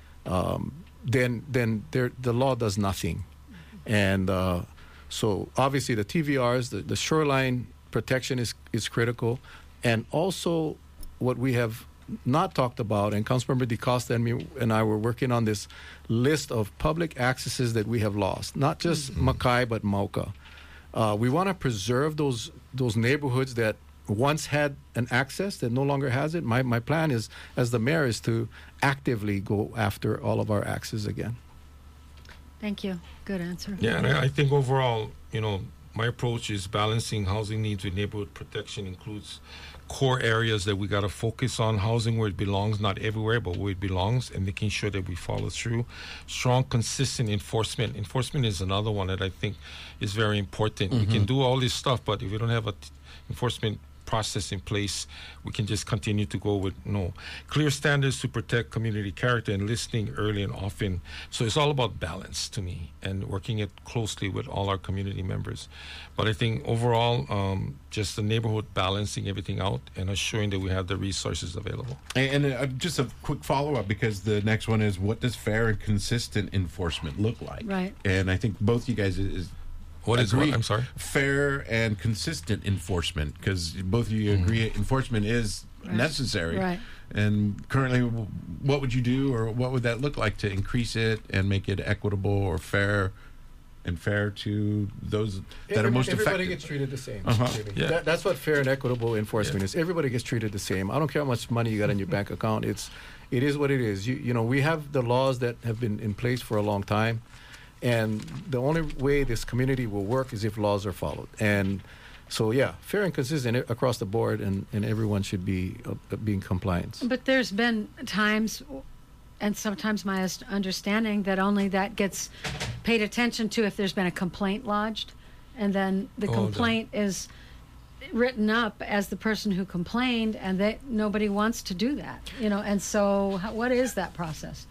then the law does nothing. And so obviously the TVRs, the shoreline protection is critical. And also what we have not talked about, and Councilmember DeCosta and I were working on this list of public accesses that we have lost, not just Makai, but Mauka. We want to preserve those neighborhoods that once had an access that no longer has it. My plan is, as the mayor, is to actively go after all of our access again. Thank you. Good answer. Yeah, and I think overall, my approach is balancing housing needs with neighborhood protection includes core areas that we got to focus on, housing where it belongs, not everywhere, but where it belongs, and making sure that we follow through. Strong, consistent enforcement. Enforcement is another one that I think is very important. We can do all this stuff, but if we don't have an enforcement process in place, we can just continue to go with clear standards to protect community character and listening early and often. So it's all about balance to me and working it closely with all our community members. But I think overall, just the neighborhood balancing everything out and assuring that we have the resources available. And just a quick follow-up, because the next one is, what does fair and consistent enforcement look like? Right. And I think both you guys What is what? I'm sorry? Fair and consistent enforcement, because both of you agree enforcement is necessary. Right. And currently, what would you do, or what would that look like to increase it and make it equitable or fair to those that are most everybody affected? gets treated the same. Jimmy. Yeah. That's what fair and equitable enforcement is. Everybody gets treated the same. I don't care how much money you got in your bank account. It is what it is. You know, we have the laws that have been in place for a long time, and the only way this community will work is if laws are followed. And so, yeah, fair and consistent across the board, and everyone should be in compliance. But there's been times, and sometimes my understanding, that only that gets paid attention to if there's been a complaint lodged, and then the complaint is written up as the person who complained, and nobody wants to do that, you know. And so, what is that process?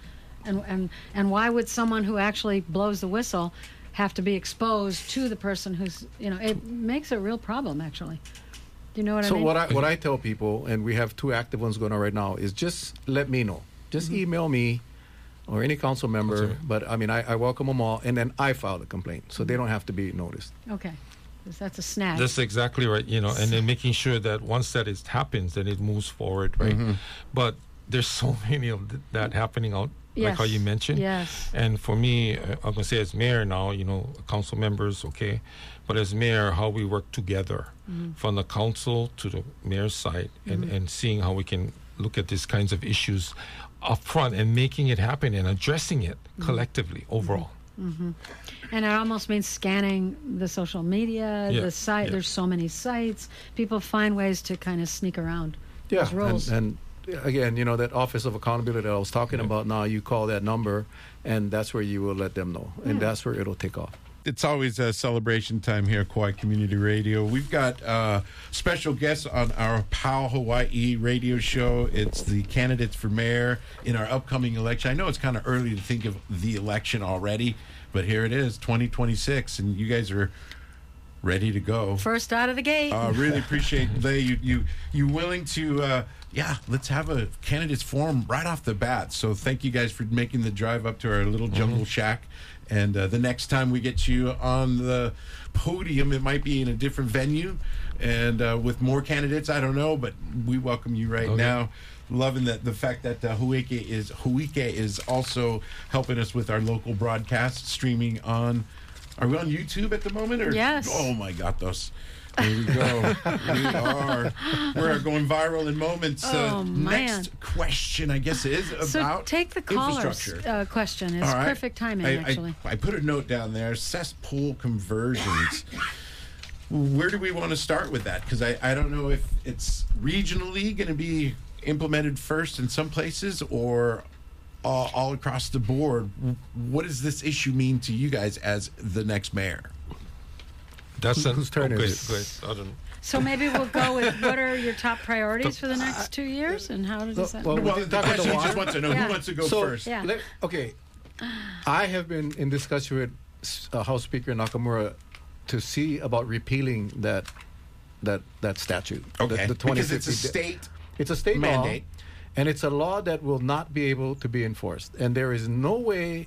And why would someone who actually blows the whistle have to be exposed to the person who's, you know, it makes a real problem, actually. Do you know what I mean? So what I tell people, and we have 2 active ones going on right now, is just let me know. Just email me or any council member. But I mean, I welcome them all, and then I file the complaint, so they don't have to be noticed. Okay, 'cause that's a snag. That's exactly right. You know, and then making sure that once that happens, then it moves forward, right? But there's so many of that happening out, like how you mentioned. Yes. And for me, I'm going to say as mayor now, you know, council members, okay, but as mayor, how we work together from the council to the mayor's side, and seeing how we can look at these kinds of issues up front and making it happen and addressing it collectively overall. And it almost means scanning the social media, the site. There's so many sites. People find ways to kind of sneak around those rules. And again, you know, that Office of Accountability that I was talking about, now you call that number, and that's where you will let them know, and that's where it'll take off. It's always a celebration time here at Kauai Community Radio. We've got special guests on our POW Hawaii radio show. It's the candidates for mayor in our upcoming election. I know it's kind of early to think of the election already, but here it is, 2026, and you guys are ready to go. First out of the gate. Really appreciate you willing to let's have a candidates forum right off the bat. So thank you guys for making the drive up to our little jungle shack. And the next time we get you on the podium, it might be in a different venue and with more candidates. I don't know, but we welcome you right now. Loving the fact that Huike is also helping us with our local broadcast streaming on. Are we on YouTube at the moment? Or? Yes. Oh my God, those. There we go. We're going viral in moments. Next question, I guess, is about so take the caller's infrastructure. question. It's perfect timing, actually. I put a note down there, cesspool conversions. Where do we want to start with that? Because I don't know if it's regionally going to be implemented first in some places or all across the board. What does this issue mean to you guys as the next mayor? That's whose turn is it? Good. I don't. So maybe we'll go with what are your top priorities for the next 2 years, and how does that? Well, The question just wants to know who wants to go first. Yeah. Okay, I have been in discussion with House Speaker Nakamura to see about repealing that statute. Okay, the because it's a state. It's a state mandate. law, and it's a law that will not be able to be enforced. And there is no way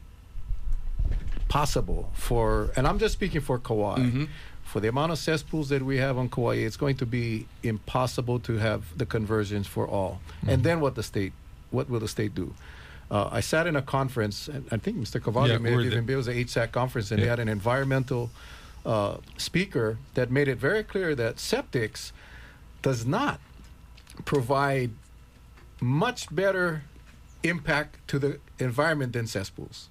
possible for, and I'm just speaking for Kauai, for the amount of cesspools that we have on Kauai, it's going to be impossible to have the conversions for all. And then what will the state do? I sat in a conference, and I think Mr. Cavalli may have even been, it was an HSAC conference, and they had an environmental speaker that made it very clear that septics does not provide much better impact to the environment than cesspools.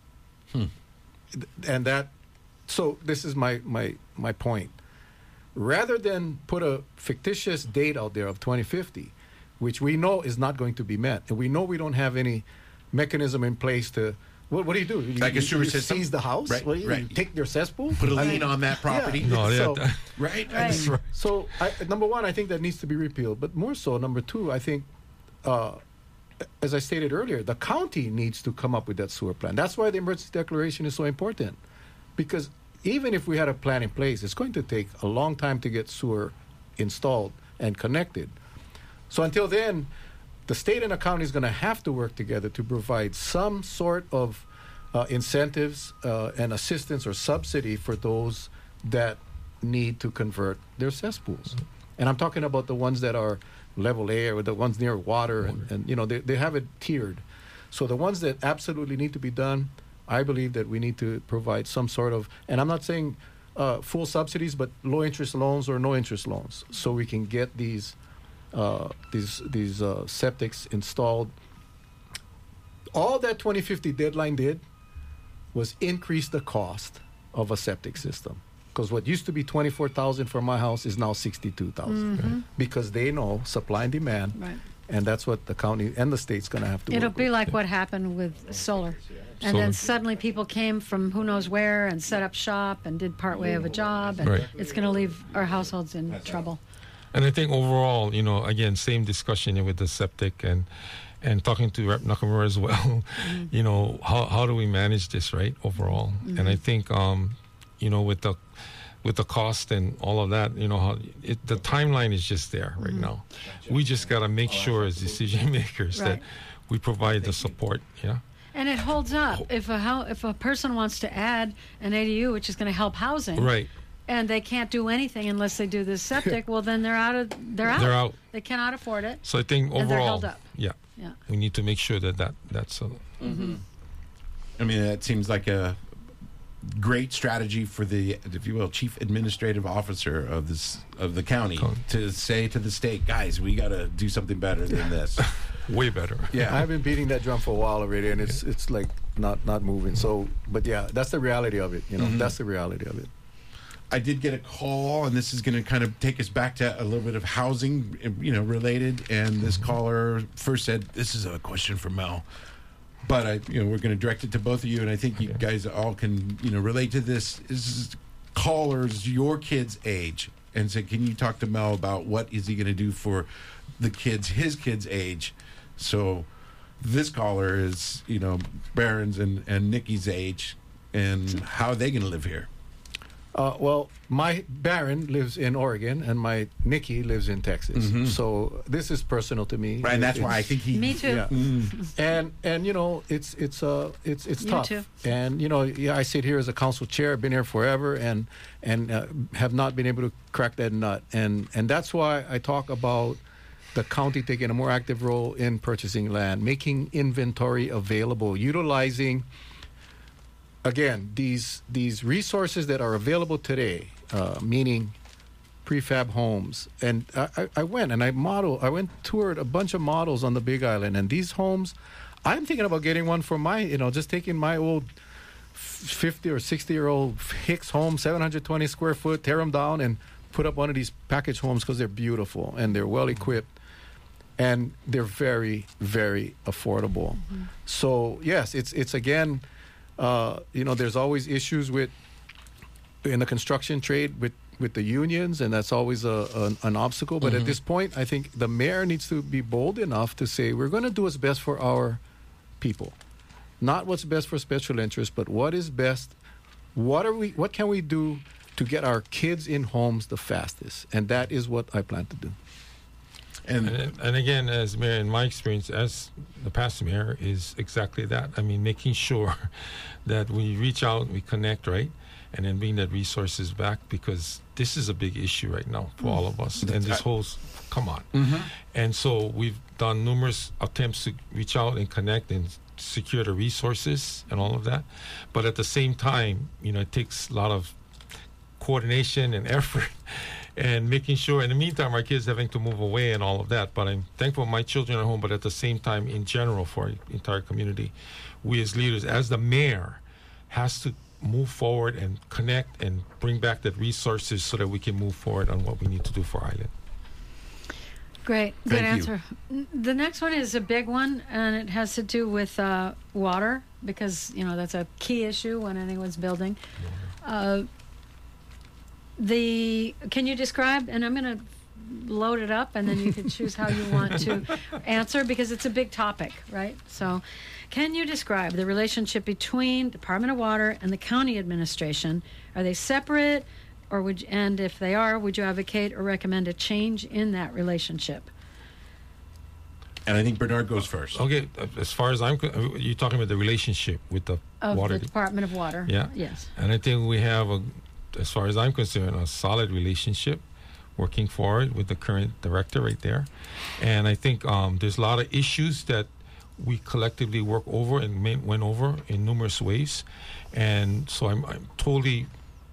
And so this is my point. Rather than put a fictitious date out there of 2050, which we know is not going to be met, and we know we don't have any mechanism in place to, what do you do? Like a sewer system? Seize the house? Right, You right. take their cesspool? Put a lien on that property. Yeah. No, So- Right? Right. So, number one, I think that needs to be repealed. But more so, number two, I think, as I stated earlier, the county needs to come up with that sewer plan. That's why the emergency declaration is so important. Because even if we had a plan in place, it's going to take a long time to get sewer installed and connected. So until then, the state and the county is going to have to work together to provide some sort of incentives and assistance or subsidy for those that need to convert their cesspools. And I'm talking about the ones that are level A or the ones near water, and you know, they have it tiered. So the ones that absolutely need to be done, I believe that we need to provide some sort of, and I'm not saying full subsidies, but low interest loans or no interest loans, so we can get these septics installed. All that 2050 deadline did was increase the cost of a septic system, because what used to be $24,000 for my house is now $62,000, because they know supply and demand, Right. and that's what the county and the state's going to have to. It'll work be with. like what happened with solar. And Solar. then suddenly people came from who knows where and set up shop and did part way of a job. And Right. it's going to leave our households in trouble. And I think overall, you know, again, same discussion with the septic and talking to Rep. Nakamura as well. You know, how do we manage this, right? Overall, and I think, you know, with the cost and all of that, you know, the timeline is just there right now. We just got to make sure as decision makers Right. that we provide the support. Yeah. And it holds up. If a person wants to add an ADU, which is going to help housing, Right. and they can't do anything unless they do this septic, well, then they're out. They're out. They cannot afford it. So I think overall, And they're held up. yeah, Yeah. we need to make sure that's I mean, that seems like a great strategy for the, if you will, chief administrative officer of the county to say to the state, guys, we got to do something better than this. way better. Yeah. I've been beating that drum for a while already, and it's like not moving. So, but yeah, that's the reality of it. You know, that's the reality of it. I did get a call, and this is going to kind of take us back to a little bit of housing, you know, related. And this caller first said, "This is a question for Mel," but we're going to direct it to both of you, and I think you guys all can, you know, relate to this. This is callers your kid's age, and said, "Can you talk to Mel about what is he going to do for the kids, his kids' age?" So this caller is, you know, Barron's and Nikki's age, and how are they going to live here? Well, my Baron lives in Oregon, and my Nikki lives in Texas. So this is personal to me. Right, and that's why I think he. Me too. Yeah. And you know, it's You tough. too. And you know, yeah, I sit here as a council chair. I've been here forever, and have not been able to crack that nut. And that's why I talk about the county taking a more active role in purchasing land, making inventory available, utilizing. Again, these resources that are available today, meaning prefab homes, and I went toured a bunch of models on the Big Island, and these homes, I'm thinking about getting one for my, you know, just taking my old 50 or 60-year-old Hicks home, 720 square foot, tear them down and put up one of these package homes because they're beautiful and they're well equipped. And they're very, very affordable. So yes, it's again. You know, there's always issues in the construction trade with the unions, and that's always an obstacle. But at this point, I think the mayor needs to be bold enough to say, we're going to do what's best for our people. Not what's best for special interests, but what is best. What can we do to get our kids in homes the fastest? And that is what I plan to do. And again, as mayor, in my experience as the past mayor, is exactly that. I mean, making sure that we reach out, we connect, right, and then bring that resources back, because this is a big issue right now for all of us. And this whole, come on. And so we've done numerous attempts to reach out and connect and secure the resources and all of that. But at the same time, you know, it takes a lot of coordination and effort. And making sure, in the meantime, our kids having to move away and all of that. But I'm thankful my children are home. But at the same time, in general, for our entire community, we as leaders, as the mayor, has to move forward and connect and bring back that resources so that we can move forward on what we need to do for Island. Great. Good Thank you. answer. The next one is a big one, and it has to do with water, because, you know, that's a key issue when anyone's building. Can you describe, and I'm going to load it up, and then you can choose how you want to answer, because it's a big topic, right? So can you describe the relationship between Department of Water and the county administration? Are they separate, and if they are, would you advocate or recommend a change in that relationship? And I think Bernard goes first. Okay, as far as you're talking about the relationship with the Of water. the Department of Water. Yeah. Yes. And I think we have, as far as I'm concerned, a solid relationship. working forward with the current director right there. And I think there's a lot of issues that we collectively work over and went over in numerous ways. And so I'm totally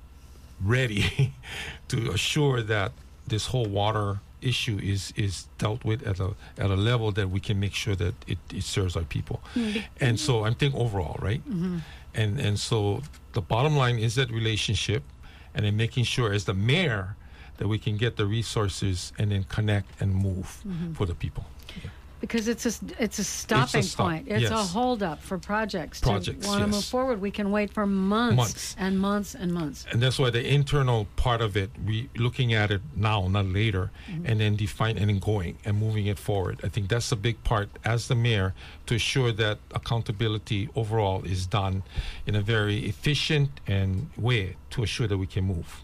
ready to assure that this whole water issue is dealt with at a level that we can make sure that it serves our people. And so I'm thinking overall, right? And so the bottom line is that relationship, and then making sure as the mayor that we can get the resources and then connect and move for the people. Yeah. Because it's a stopping point. It's a holdup for projects to want to move forward. We can wait for months and months and months. And that's why the internal part of it, we looking at it now, not later, and then define and then going and moving it forward. I think that's a big part as the mayor to ensure that accountability overall is done in a very efficient and way to assure that we can move.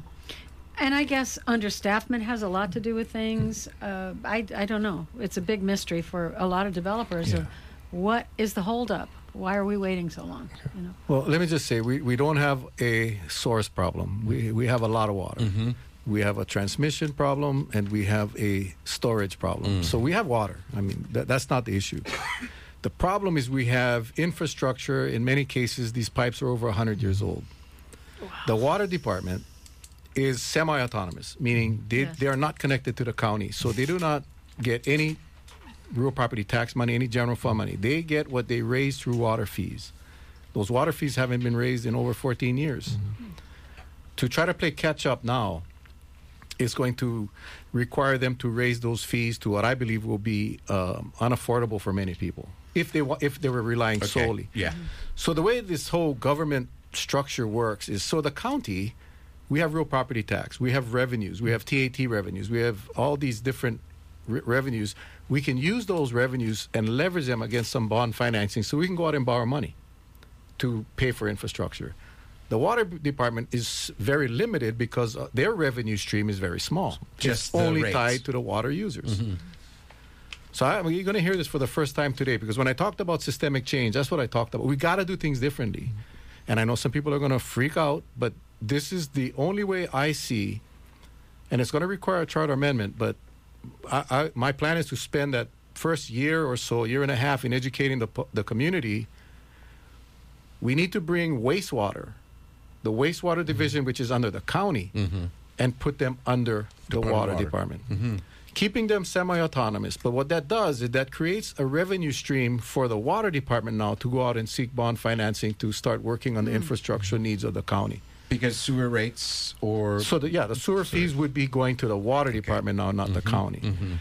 And I guess understaffment has a lot to do with things. I don't know. It's a big mystery for a lot of developers. Of what is the holdup? Why are we waiting so long? You know? Well, let me just say, we don't have a source problem. We have a lot of water. We have a transmission problem, and we have a storage problem. So we have water. I mean, that's not the issue. The problem is we have infrastructure. In many cases, these pipes are over 100 years old. Wow. The water department is semi-autonomous, meaning they are not connected to the county. So they do not get any real property tax money, any general fund money. They get what they raise through water fees. Those water fees haven't been raised in over 14 years. To try to play catch-up now is going to require them to raise those fees to what I believe will be unaffordable for many people if they were relying solely. So the way this whole government structure works is, so the county, we have real property tax, we have revenues, we have TAT revenues, we have all these different revenues. We can use those revenues and leverage them against some bond financing so we can go out and borrow money to pay for infrastructure. The water department is very limited because their revenue stream is very small. Just it's only rates. tied to the water users. So you're going to hear this for the first time today, because when I talked about systemic change, that's what I talked about. We got to do things differently. And I know some people are going to freak out, but this is the only way I see, and it's going to require a charter amendment, but my plan is to spend that first year or so, year and a half, in educating the community. We need to bring wastewater, the wastewater division, which is under the county, and put them under the water department. Keeping them semi-autonomous. But what that does is that creates a revenue stream for the water department now to go out and seek bond financing to start working on the infrastructure needs of the county. Because sewer rates or... So, the sewer fees would be going to the water department now, not the county.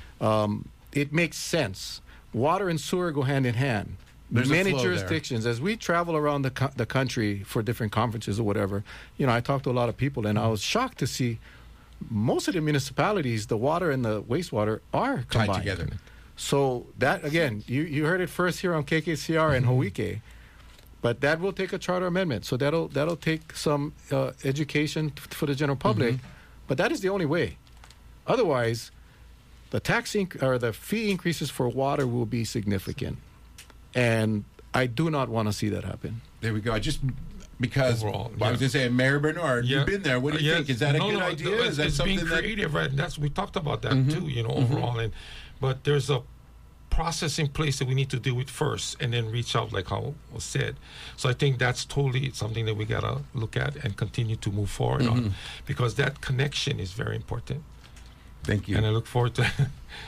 It makes sense. Water and sewer go hand in hand. There's many a flow jurisdictions, there. as we travel around the country for different conferences or whatever, I talk to a lot of people, and I was shocked to see most of the municipalities, the water and the wastewater are combined. Tied together. So that, again, you heard it first here on KKCR and Hawaii. But that will take a charter amendment. So that'll take some education for the general public. But that is the only way. Otherwise, the the fee increases for water will be significant. And I do not want to see that happen. There we go. Because overall, I was going to say, Mayor Bernard, you've been there. What do you think? Is that a good idea? Is that it's something being creative, right? We talked about that too, overall. But there's a process in place that we need to deal with first, and then reach out, like how was said. So I think that's totally something that we gotta look at and continue to move forward on, because that connection is very important. Thank you. And I look forward to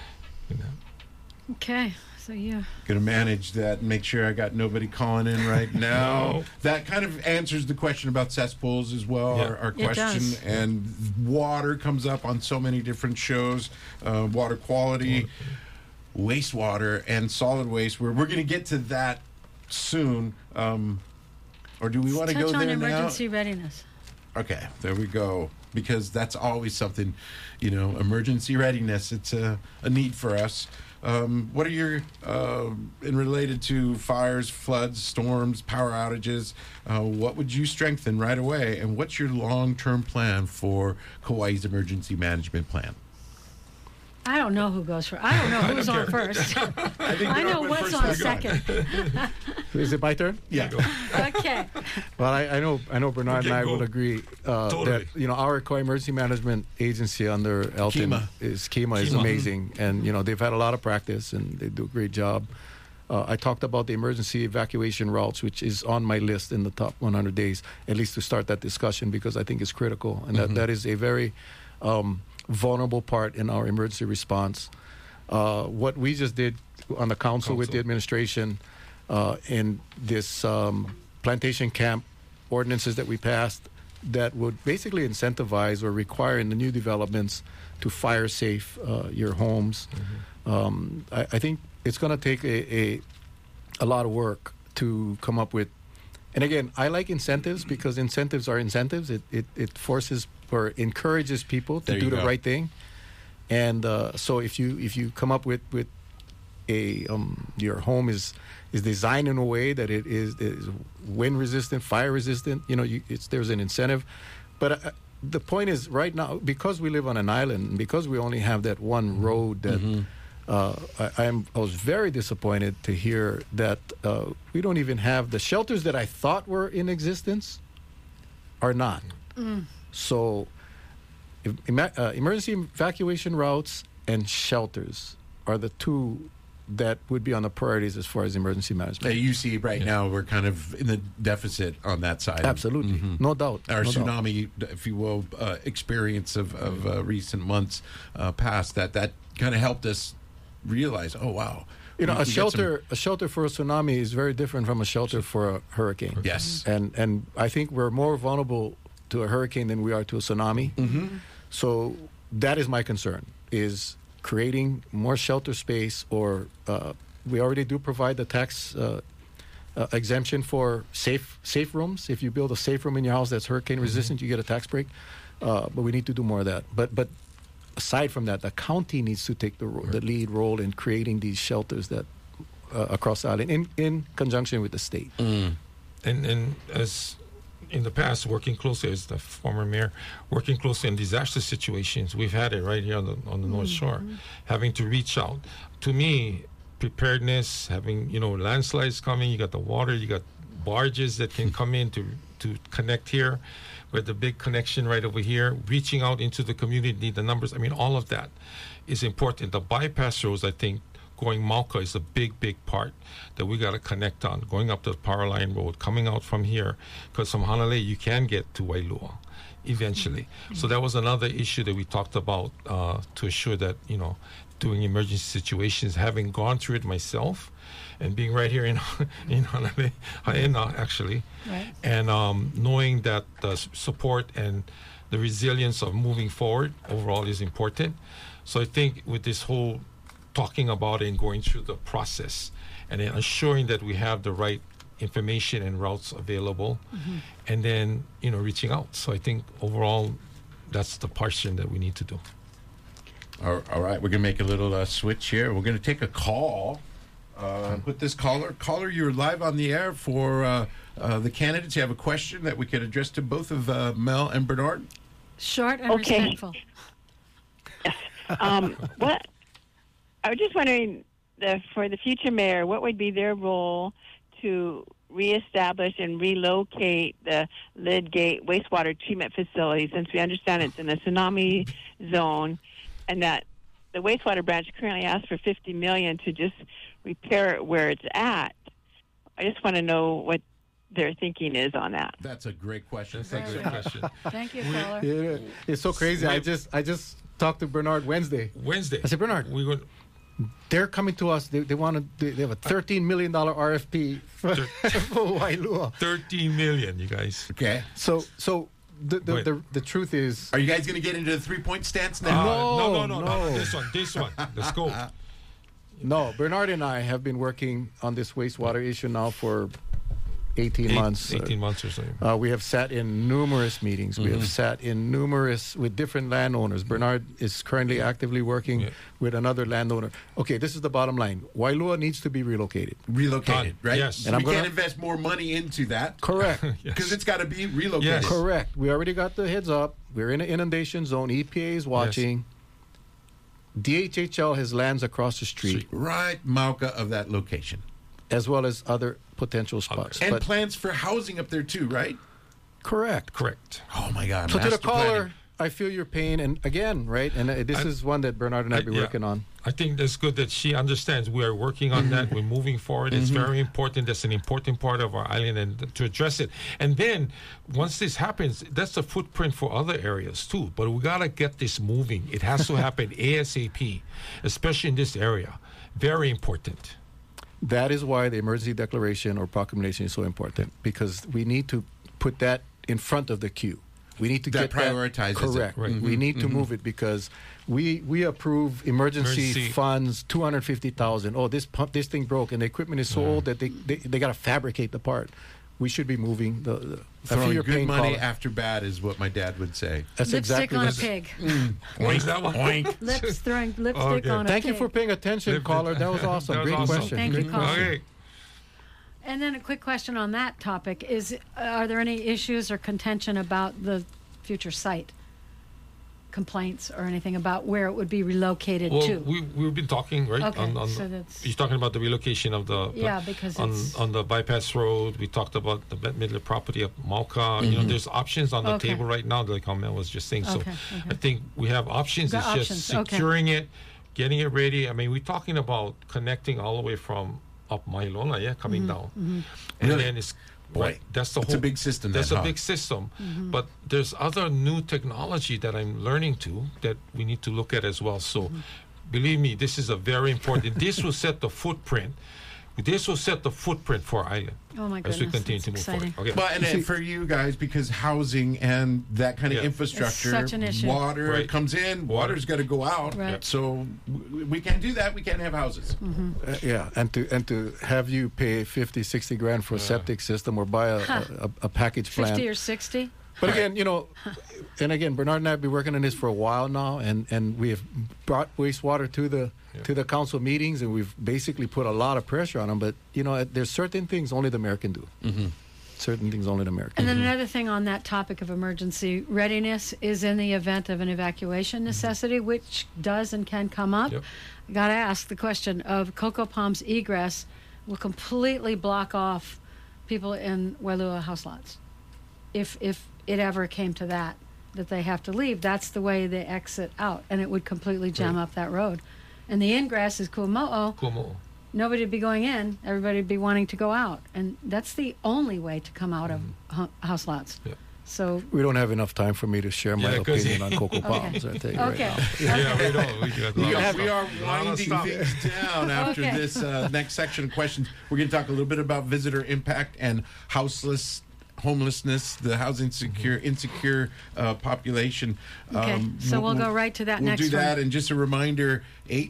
Okay, so yeah. Going to manage that and make sure I got nobody calling in right now. No. That kind of answers the question about cesspools as well, our It question. does. And water comes up on so many different shows, water quality, wastewater, and solid waste. We're going to get to that soon. Or do we want to go Touch on there now? emergency readiness. Okay, there we go. Because that's always something, emergency readiness. It's a need for us. What are your, in related to fires, floods, storms, power outages, what would you strengthen right away? And what's your long-term plan for Kauai's emergency management plan? I don't know who goes first. I don't know who's on first. I know what's on second. Is it my turn? Yeah. Okay. Well, I know Bernard Okay, and I go. will agree Totally. that our emergency management agency under Elton KEMA. is amazing, and they've had a lot of practice and they do a great job. I talked about the emergency evacuation routes, which is on my list in the top 100 days, at least to start that discussion, because I think it's critical, and that is a very vulnerable part in our emergency response. What we just did on the council with the administration in this plantation camp ordinances that we passed that would basically incentivize or require in the new developments to fire safe your homes. I think it's going to take a lot of work to come up with. And again, I like incentives because incentives are incentives. It forces or encourages people to do the right thing. And so if you come up with a your home is designed in a way that it is wind resistant, fire resistant, there's an incentive. But the point is, right now, because we live on an island, because we only have that one road, that I was very disappointed to hear that we don't even have the shelters that I thought were in existence are not. So emergency evacuation routes and shelters are the two that would be on the priorities as far as emergency management. You see, right now we're kind of in the deficit on that side. Absolutely, no doubt. Our no tsunami, if you will, experience of recent months past that kind of helped us realize, oh wow, a shelter for a tsunami is very different from a shelter for a hurricane. Yes, and I think we're more vulnerable to a hurricane than we are to a tsunami. So that is my concern: is creating more shelter space, or we already do provide the tax exemption for safe rooms. If you build a safe room in your house that's hurricane resistant, you get a tax break. But we need to do more of that. But aside from that, the county needs to take the lead role in creating these shelters that across the island in conjunction with the state. And as in the past, working closely as the former mayor, working closely in disaster situations, we've had it right here on the North Shore, having to reach out. To me, preparedness, having landslides coming, you got the water, you got barges that can come in to connect here, with the big connection right over here, reaching out into the community, the numbers. I mean, all of that is important. The bypass roads, I think, going Mauka is a big part that we got to connect on. Going up the power line road, coming out from here, because from Hanalei you can get to Wailua eventually. So that was another issue that we talked about to assure that doing emergency situations, having gone through it myself, and being right here in Hanalei, Haena actually, Right. and knowing that the support and the resilience of moving forward overall is important. So I think with this whole talking about it and going through the process and then ensuring that we have the right information and routes available, and then reaching out. So I think overall that's the portion that we need to do. All right, we're going to make a little switch here. We're going to take a call. Put this caller, you're live on the air for the candidates. You have a question that we could address to both of Mel and Bernard? Short and respectful. What I was just wondering, for the future mayor, what would be their role to reestablish and relocate the Lydgate wastewater treatment facility, since we understand it's in a tsunami zone, and that the wastewater branch currently asks for $50 million to just repair it where it's at. I just want to know what their thinking is on that. That's a great question. That's a great question. Thank you, caller. Yeah, it's so crazy. I just talked to Bernard Wednesday. I said, Bernard, they're coming to us. They have a $13 million RFP for Wailua. 13 million, you guys. Okay. So the truth is, are you guys going to get into the 3-point stance now? No. This one. Let's go. No, Bernard and I have been working on this wastewater issue now for 18 months. 18 months or so. We have sat in numerous meetings. We have sat in with different landowners. Bernard is currently actively working with another landowner. Okay, this is the bottom line. Wailua needs to be relocated. Right? Yes. And we can't invest more money into that. Correct. Because it's got to be relocated. Yes. Correct. We already got the heads up. We're in an inundation zone. EPA is watching. DHHL has lands across the street, Right, Mauka of that location. as well as other potential spots. And But plans for housing up there too, right? correct. Correct. Oh my God. So to the master caller, planning. I feel your pain, and again, right? And this is one that Bernard and I be Yeah. working on. I think that's good that she understands we are working on that. We're moving forward. It's very important. That's an important part of our island, and to address it. And then once this happens, that's a footprint for other areas too. But we got to get this moving. It has to happen ASAP, especially in this area. Very important. That is why the emergency declaration or proclamation is so important, because we need to put that in front of the queue. We need to That get prioritizes it. correct. Right. We need to move it because we approve emergency Emergency. funds $250,000. Oh, this thing broke and the equipment is so old that they got to fabricate the part. We should be moving the I feel Throwing your good pain, money caller. after bad is what my dad would say. That's Lipstick exactly on a what. pig. Oink, that one. Oink. Lips throwing lipstick Okay. on a Thank pig. you for paying attention, caller. That was awesome. That was Great awesome. question. Thank you, Great caller. question. Okay. And then a quick question on that topic is: are there any issues or contention about the future site? Complaints or anything about where it would be relocated Well, to? we've been talking, right? Okay, on so that's- you're talking about the relocation of the Yeah, because on it's- on the bypass road. We talked about the Bette Midler property of Malka. You know, there's options on the Okay. table right now, like Mel was just saying. So Okay, I think we have options. Got It's options, just okay. securing it, getting it ready. I mean, we're talking about connecting all the way from up Mailona, coming down, and Really? then it's. Boy, Right, that's the it's a whole big system That's then, a huh? big system, but there's other new technology that I'm learning that we need to look at as well. So, believe me, this is a very important. This will set the footprint. This will set the footprint for our island Oh my as we goodness, continue that's to move exciting. forward. Okay. Well, and for you guys, because housing and that kind of Yeah. infrastructure, It's such an issue. water Right. comes in, water's got to go out. Right. So we can't do that. We can't have houses. Yeah, and to have you pay 50, 60 grand for a septic system or buy a package plan. 50 or 60? But again, and again, Bernard and I have been working on this for a while now, and we have brought wastewater to the council meetings, and we've basically put a lot of pressure on them. But there's certain things only the mayor can do. Certain things only the mayor can And then do. another thing on that topic of emergency readiness is in the event of an evacuation necessity, which does and can come up. Yep. I got to ask the question of Cocoa Palm's egress will completely block off people in Wailua house lots. If it ever came to that they have to leave, that's the way they exit out, and it would completely jam Right. up that road. And the ingress is Kuamo'o. Kuamo'o. Nobody would be going in. Everybody would be wanting to go out, and that's the only way to come out of house lots. Yeah. So We don't have enough time for me to share my Yeah, 'cause- opinion on Cocoa Palms. I tell you right okay. now. Yeah, we don't. We got a lot of We are stuff. A lot of winding stuff. things down after Okay. this next section of questions. We're going to talk a little bit about visitor impact and homelessness, the housing insecure population. Okay, so we'll go right to that we'll next do that, one. and just a reminder: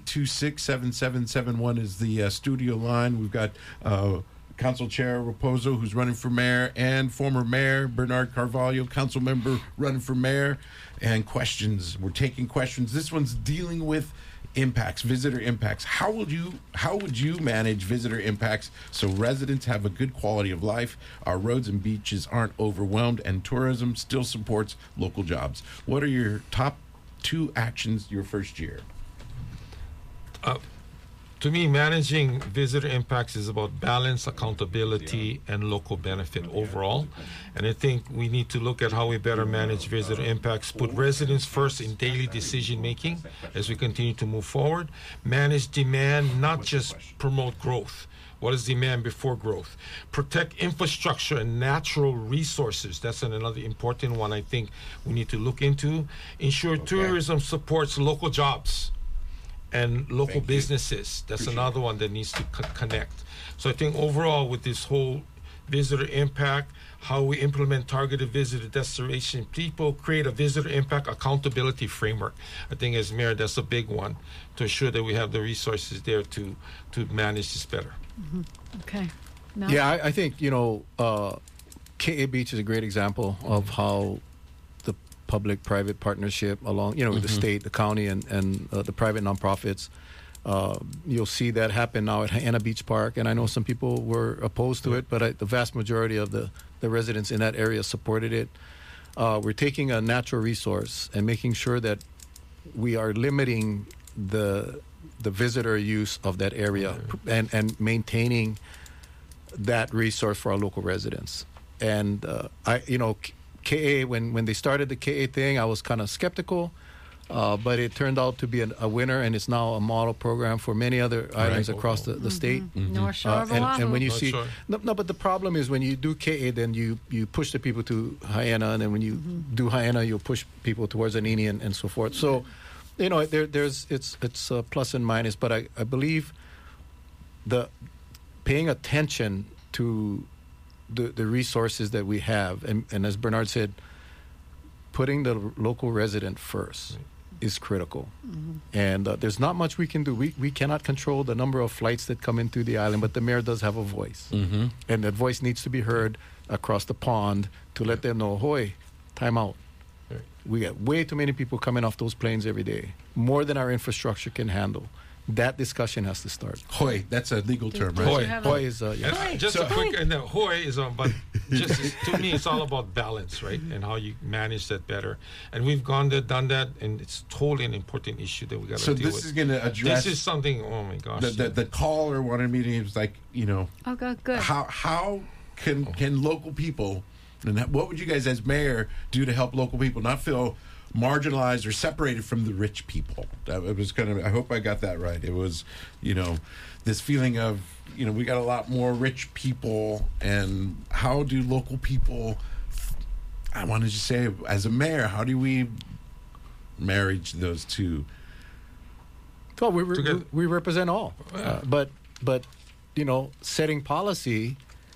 826-7771 is the studio line. We've got Council Chair Raposo, who's running for mayor, and former Mayor Bernard Carvalho, council member running for mayor, and questions. We're taking questions. This one's dealing with impacts, visitor impacts. How would you manage visitor impacts so residents have a good quality of life, our roads and beaches aren't overwhelmed, and tourism still supports local jobs? What are your top 2 actions your first year? To me, managing visitor impacts is about balance, accountability, and local benefit overall. And I think we need to look at how we better manage visitor impacts, put residents first in daily decision making as we continue to move forward, manage demand, not just promote growth. What is demand before growth? Protect infrastructure and natural resources. That's another important one I think we need to look into. Ensure tourism supports local jobs and local businesses. That's another one that needs to connect. So I think overall with this whole visitor impact, how we implement targeted visitor destination people, create a visitor impact accountability framework. I think as mayor, that's a big one to ensure that we have the resources there to manage this better. Okay. Mel? Yeah, I think, KA Beach is a great example of how the public-private partnership along, with the state, the county, and the private nonprofits, you'll see that happen now at Hannah Beach Park. And I know some people were opposed to it, but the vast majority of the residents in that area supported it. We're taking a natural resource and making sure that we are limiting the visitor use of that area and maintaining that resource for our local residents. And KA, when they started the KA thing, I was kind of skeptical, but it turned out to be a winner, and it's now a model program for many other islands across the state. North Shore of Oahu. And when you North see, Shore. no, but the problem is when you do KA, then you push the people to Haiena, and then when you do Haiena, you push people towards Anini and so forth. So, it's a plus and minus, but I believe the paying attention to the resources that we have, and as Bernard said, putting the local resident first is critical. And there's not much we can do. We cannot control the number of flights that come into the island, but the mayor does have a voice. And that voice needs to be heard across the pond to let them know, hoy, time out. We got way too many people coming off those planes every day, more than our infrastructure can handle. That discussion has to start. Hoy, that's a legal term, right? Hoy. Hoy is, And just a quick, and Hoy is but just to me, it's all about balance, right? And how you manage that better. And we've done that, and it's totally an important issue that we got to deal with. So this is going to address. This is something. Oh my gosh! The caller wanted me to. It was like, Oh, good. How can local people, and what would you guys as mayor do to help local people not feel marginalized or separated from the rich people? It was I hope I got that right. It was, this feeling of, we got a lot more rich people, and how do local people, I wanted to say, as a mayor, how do we marriage those two? Well, we represent all. But setting policy,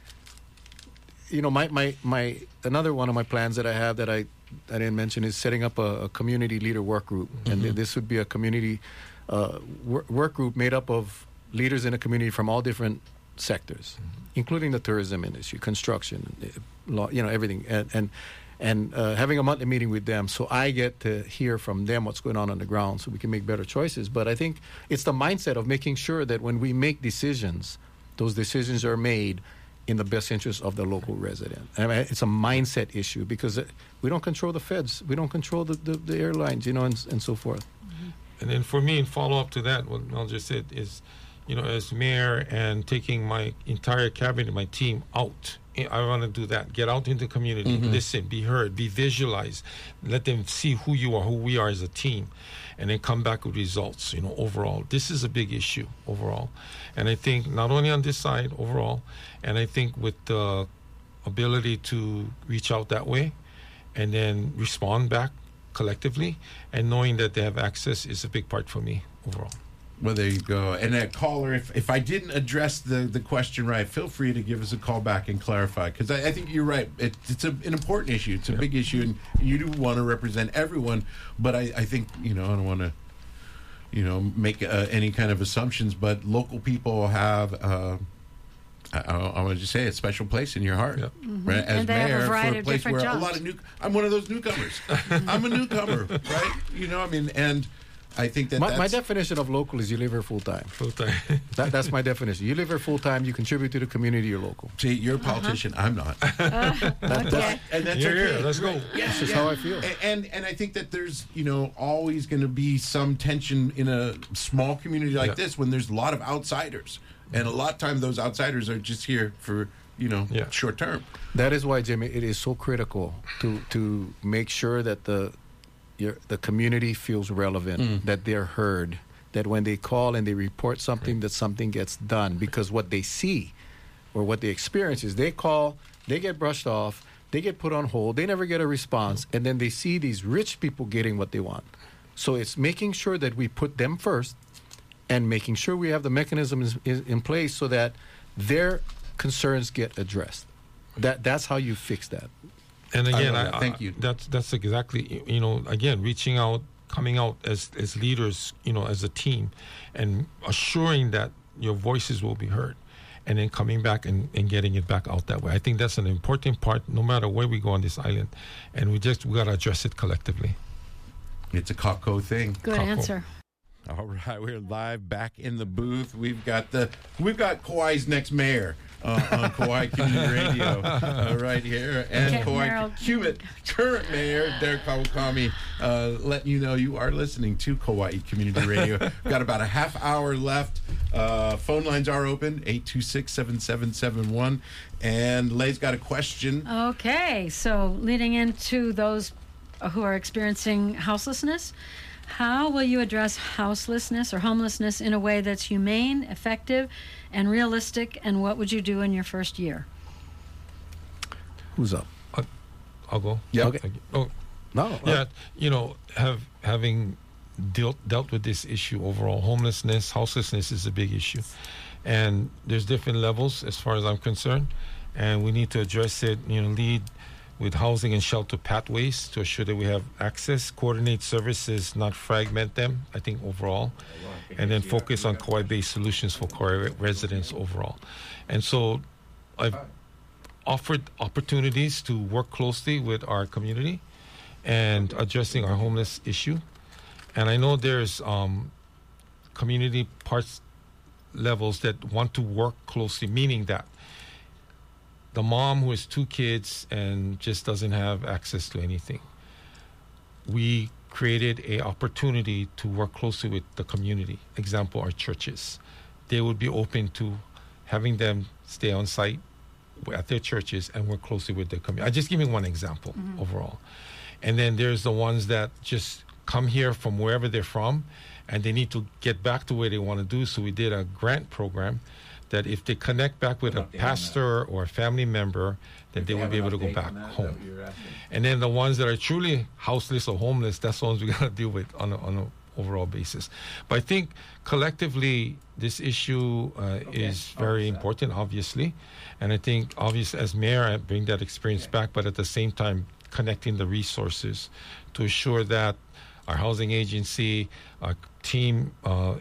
my another one of my plans that I have that I didn't mention is setting up a community leader work group. And this would be a community work group made up of leaders in the community from all different sectors, including the tourism industry, construction, law, everything. And having a monthly meeting with them, so I get to hear from them what's going on the ground so we can make better choices. But I think it's the mindset of making sure that when we make decisions, those decisions are made in the best interest of the local resident. I mean, it's a mindset issue because we don't control the feds, we don't control the airlines, and so forth. And then for me, in follow-up to that, what Mel just said is, as mayor and taking my entire cabinet, my team out, I want to do that. Get out into the community, listen, be heard, be visualized, let them see who you are, who we are as a team, and then come back with results, overall. This is a big issue overall. And I think not only on this side overall, and I think with the ability to reach out that way and then respond back collectively and knowing that they have access is a big part for me overall. Well, there you go. And that caller, if I didn't address the question right, feel free to give us a call back and clarify, because I think you're right. It's an important issue. It's a big issue, and you do want to represent everyone. But I think, I don't want to, make any kind of assumptions, but local people have, I want to just say, a special place in your heart. Yep. Right? As and they mayor, have a variety for a of place different where jobs. a lot of I'm one of those newcomers. I'm a newcomer, right? And I think that my definition of local is you live here full time. Full time. That's my definition. You live here full time. You contribute to the community. You're local. See, you're a politician. I'm not. Okay. And that's You're okay. here. Let's go. Yeah, This is how I feel. And I think that there's always going to be some tension in a small community like this when there's a lot of outsiders, and a lot of times those outsiders are just here for short term. That is why, Jimmy, it is so critical to make sure that the community feels relevant, that they're heard, that when they call and they report something, that something gets done. Because what they see or what they experience is they call, they get brushed off, they get put on hold, they never get a response, and then they see these rich people getting what they want. So it's making sure that we put them first and making sure we have the mechanisms in place so that their concerns get addressed. That's how you fix that. And again, thank you. That's exactly, again, reaching out, coming out as leaders, as a team, and assuring that your voices will be heard, and then coming back and getting it back out that way. I think that's an important part, no matter where we go on this island, and we got to address it collectively. It's a Kako thing. Good answer. All right, we're live back in the booth. We've got Kauai's next mayor, on Kauai Community Radio right here. And Okay, Kauai Meryl. current mayor, Derek Kawakami, letting you know you are listening to Kauai Community Radio. We've got about a half hour left. Phone lines are open, 826-7771. And Lay's got a question. Okay, so leading into those who are experiencing houselessness, how will you address houselessness or homelessness in a way that's humane, effective, and realistic, and what would you do in your first year? Who's up? I'll go. Yeah. Okay. Oh, No. yeah. Having dealt with this issue overall, homelessness, houselessness is a big issue, and there's different levels as far as I'm concerned, and we need to address it. Lead with housing and shelter pathways to assure that we have access, coordinate services, not fragment them, I think, overall, and then focus on Kauai-based solutions for Kauai residents overall. And so I've offered opportunities to work closely with our community and addressing our homeless issue. And I know there's community parts levels that want to work closely, meaning that the mom who has 2 kids and just doesn't have access to anything. We created a opportunity to work closely with the community. Example, our churches. They would be open to having them stay on site at their churches and work closely with their community. I'm just giving one example overall. And then there's the ones that just come here from wherever they're from and they need to get back to where they want to do. So we did a grant program that if they connect back with a pastor or a family member, then they will be able to go back home. And then the ones that are truly houseless or homeless, that's the ones we got to deal with on an overall basis. But I think collectively, this issue is very important, obviously. And I think, obviously, as mayor, I bring that experience back, but at the same time, connecting the resources to ensure that our housing agency, our team,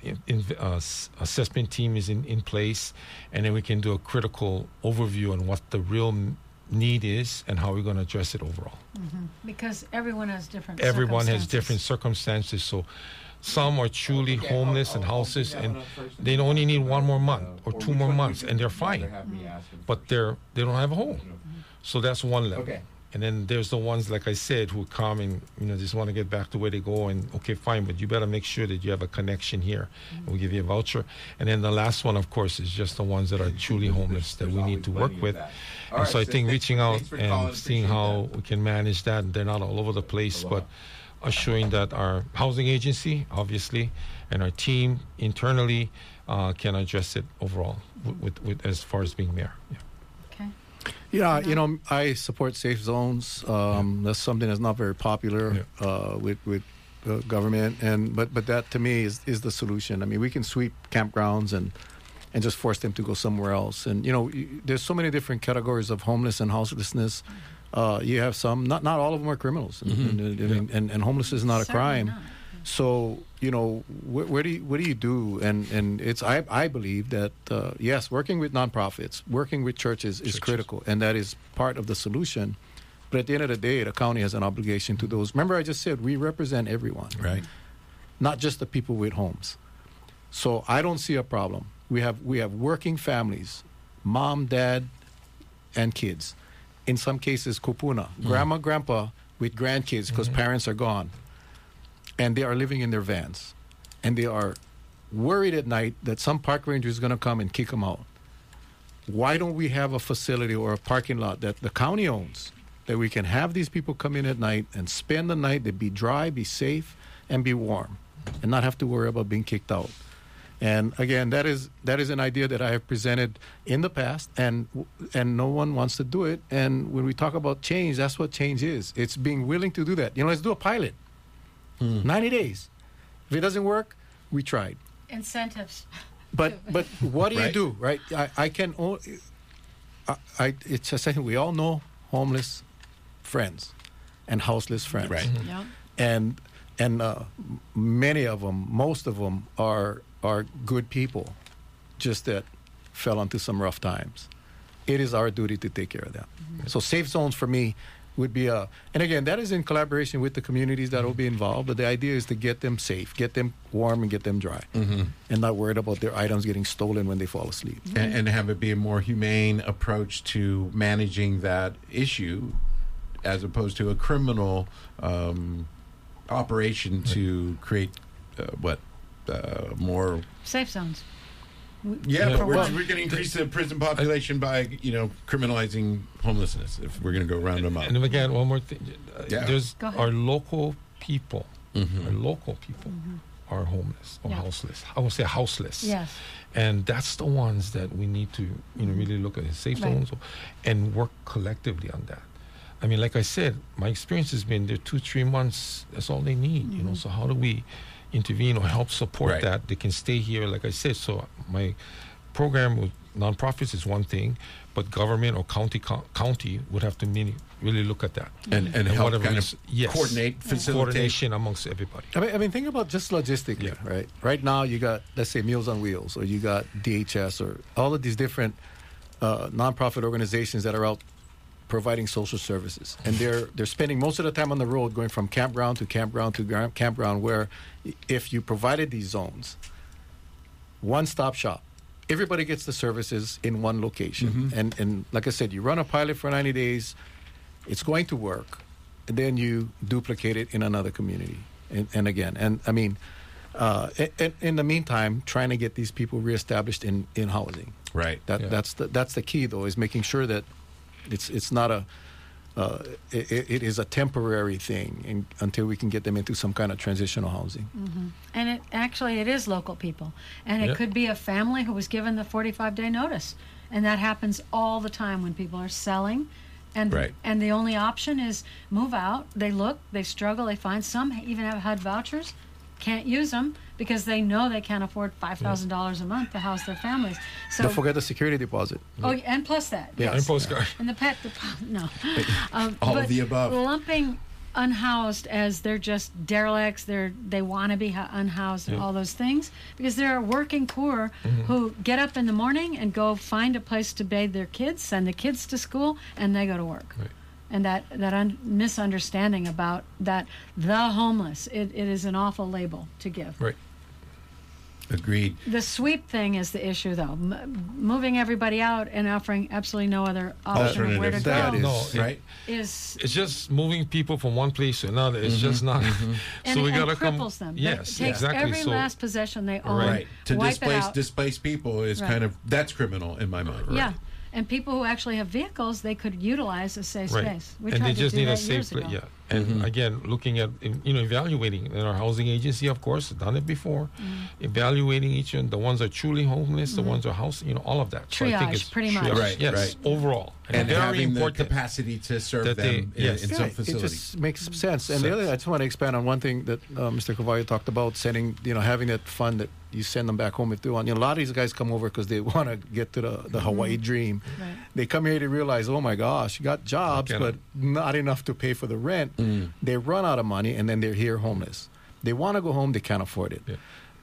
assessment team is in place, and then we can do a critical overview on what the real need is and how we're going to address it overall. Because everyone has different Everyone has circumstances. different circumstances, so some are truly homeless and houseless, and they only need 1 more month or 2 more months, and they're fine, but they don't have a home. So that's one level. And then there's the ones, like I said, who come and just want to get back to where they go. And okay, fine, but you better make sure that you have a connection here. And we'll give you a voucher. And then the last one, of course, is just the ones that are truly homeless that we need to work with. And so I think reaching out and seeing how we can manage that, and they're not all over the place, but assuring that our housing agency, obviously, and our team internally can address it overall with as far as being mayor. Yeah. Yeah, I support safe zones. That's something that's not very popular with government, but that to me is the solution. I mean, we can sweep campgrounds and just force them to go somewhere else. And there's so many different categories of homeless and houselessness. You have some, not all of them are criminals, and homelessness is not a crime. Not. So what do you do? And it's I believe that yes, working with nonprofits, working with churches is critical, and that is part of the solution. But at the end of the day, the county has an obligation to those. Remember, I just said we represent everyone, Right. not just the people with homes. So I don't see a problem. We have working families, mom, dad, and kids. In some cases, kupuna, grandma, grandpa with grandkids because parents are gone. And they are living in their vans. And they are worried at night that some park ranger is going to come and kick them out. Why don't we have a facility or a parking lot that the county owns, that we can have these people come in at night and spend the night, they'd be dry, be safe, and be warm, and not have to worry about being kicked out. And again, that is an idea that I have presented in the past, and no one wants to do it. And when we talk about change, that's what change is. It's being willing to do that. Let's do a pilot. 90 days. If it doesn't work, we tried. Incentives. But what do you Right. do, right? It's just we all know homeless friends and houseless friends. Right. Yep. And many of them, most of them are good people, just that fell onto some rough times. It is our duty to take care of them. So safe zones for me would be and again, that is in collaboration with the communities that will be involved. But the idea is to get them safe, get them warm, and get them dry, and not worried about their items getting stolen when they fall asleep. And have it be a more humane approach to managing that issue, as opposed to a criminal operation to create more Safe zones. Yeah, but we're one. going to increase the prison population by, criminalizing homelessness if we're going to go round them up. And again, one more thing. Yeah. There's Go ahead. our local people. Our local people are homeless or houseless. I won't say houseless. Yes. And that's the ones that we need to, really look at safe zones and work collectively on that. I mean, like I said, my experience has been there 2-3 months. That's all they need. So how do we intervene or help support that? They can stay here, like I said. So my program with nonprofits is one thing, but government or county would have to really look at that and help whatever kind is- of yes. coordinate, facilitate. Coordination amongst everybody. I mean, think about just logistically, right? Right now, you got, let's say, Meals on Wheels, or you got DHS, or all of these different nonprofit organizations that are out providing social services, and they're spending most of the time on the road, going from campground to campground to campground. Where, if you provided these zones, one-stop shop, everybody gets the services in one location, and like I said, you run a pilot for 90 days, it's going to work, and then you duplicate it in another community, and again, and I mean, in the meantime, trying to get these people reestablished in housing. Right. That's the key, though, is making sure that it's not it is a temporary thing until we can get them into some kind of transitional housing. And it is local people, and it could be a family who was given the 45-day notice, and that happens all the time when people are selling, and the only option is move out. They look, they struggle, they find some even have HUD vouchers, can't use them because they know they can't afford $5,000 a month to house their families. So Don't forget the security deposit. Oh, and plus that. Yeah. Yes. And postcard. And the pet deposit. No. All but of the above. Lumping unhoused as they're just derelicts, they want to be unhoused and all those things, because there are working poor who get up in the morning and go find a place to bathe their kids, send the kids to school, and they go to work. Right. And that misunderstanding about that, the homeless, it is an awful label to give. Right. Agreed. The sweep thing is the issue, though. Moving everybody out and offering absolutely no other option of where to Alternative. go That is- Right. is It's just moving people from one place to another. It's just not. and, we and gotta cripples them. Yes, It takes exactly. every So last possession they own, Right. To wipe it out. displace people is Right. kind of, that's criminal in my mind. Yeah. And people who actually have vehicles, they could utilize a safe space. We and tried they to just do need a that safe years place. ago. Yeah. And again, looking at evaluating in our housing agency, of course, done it before, evaluating each one, the ones that are truly homeless, the ones that are house, all of that. So I think Triage, it's pretty much. triage. Right, Yes, right. overall, And very having the important. capacity to serve that they- them yes. in Yeah, some It facility. just makes sense. And the other, I just want to expand on one thing that Mr. Cavallo talked about, sending, having that fund that you send them back home if they want. A lot of these guys come over because they want to get to the Hawaii dream. Right. They come here to realize, oh my gosh, you got jobs, I but cannot. not enough to pay for the rent. They run out of money, and then they're here homeless. They want to go home, they can't afford it. Yeah.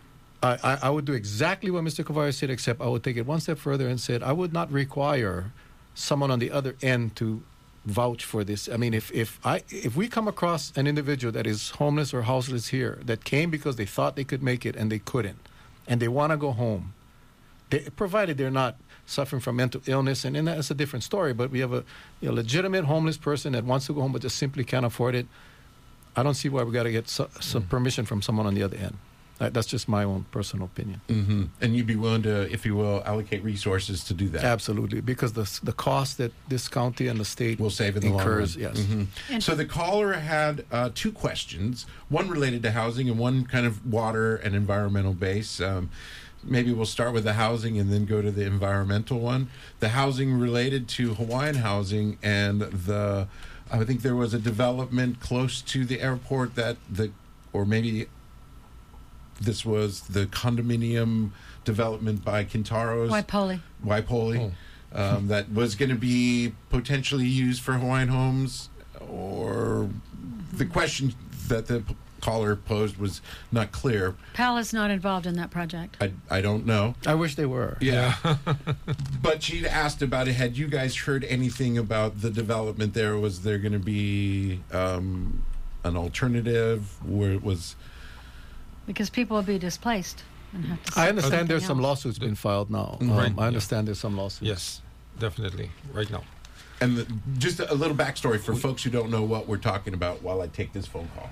I would do exactly what Mr. Cavallo said, except I would take it one step further and said I would not require someone on the other end to vouch for this. I mean, if we come across an individual that is homeless or houseless here, that came because they thought they could make it and they couldn't, and they want to go home, provided they're not suffering from mental illness, and that's a different story. But we have a legitimate homeless person that wants to go home but just simply can't afford it. I don't see why we got to get some permission from someone on the other end. That's just my own personal opinion. And you'd be willing to, if you will, allocate resources to do that. Absolutely, because the cost that this county and the state Will save in the incurs, long run. yes. And So the caller had two questions, one related to housing and one kind of water and environmental base. Maybe we'll start with the housing and then go to the environmental one. The housing related to Hawaiian housing and I think there was a development close to the airport or maybe this was the condominium development by Kintaro's. Waipoli. That was going to be potentially used for Hawaiian homes, or the question that the caller posed was not clear. PAL is not involved in that project. I don't know. I wish they were. Yeah. But she'd asked about it. Had you guys heard anything about the development there? Was there going to be an alternative where it was... Because people will be displaced and have to. I understand there's some else. lawsuits being filed now. Right. I understand there's some lawsuits. Yes, definitely, right now. And just a little backstory for folks who don't know what we're talking about while I take this phone call.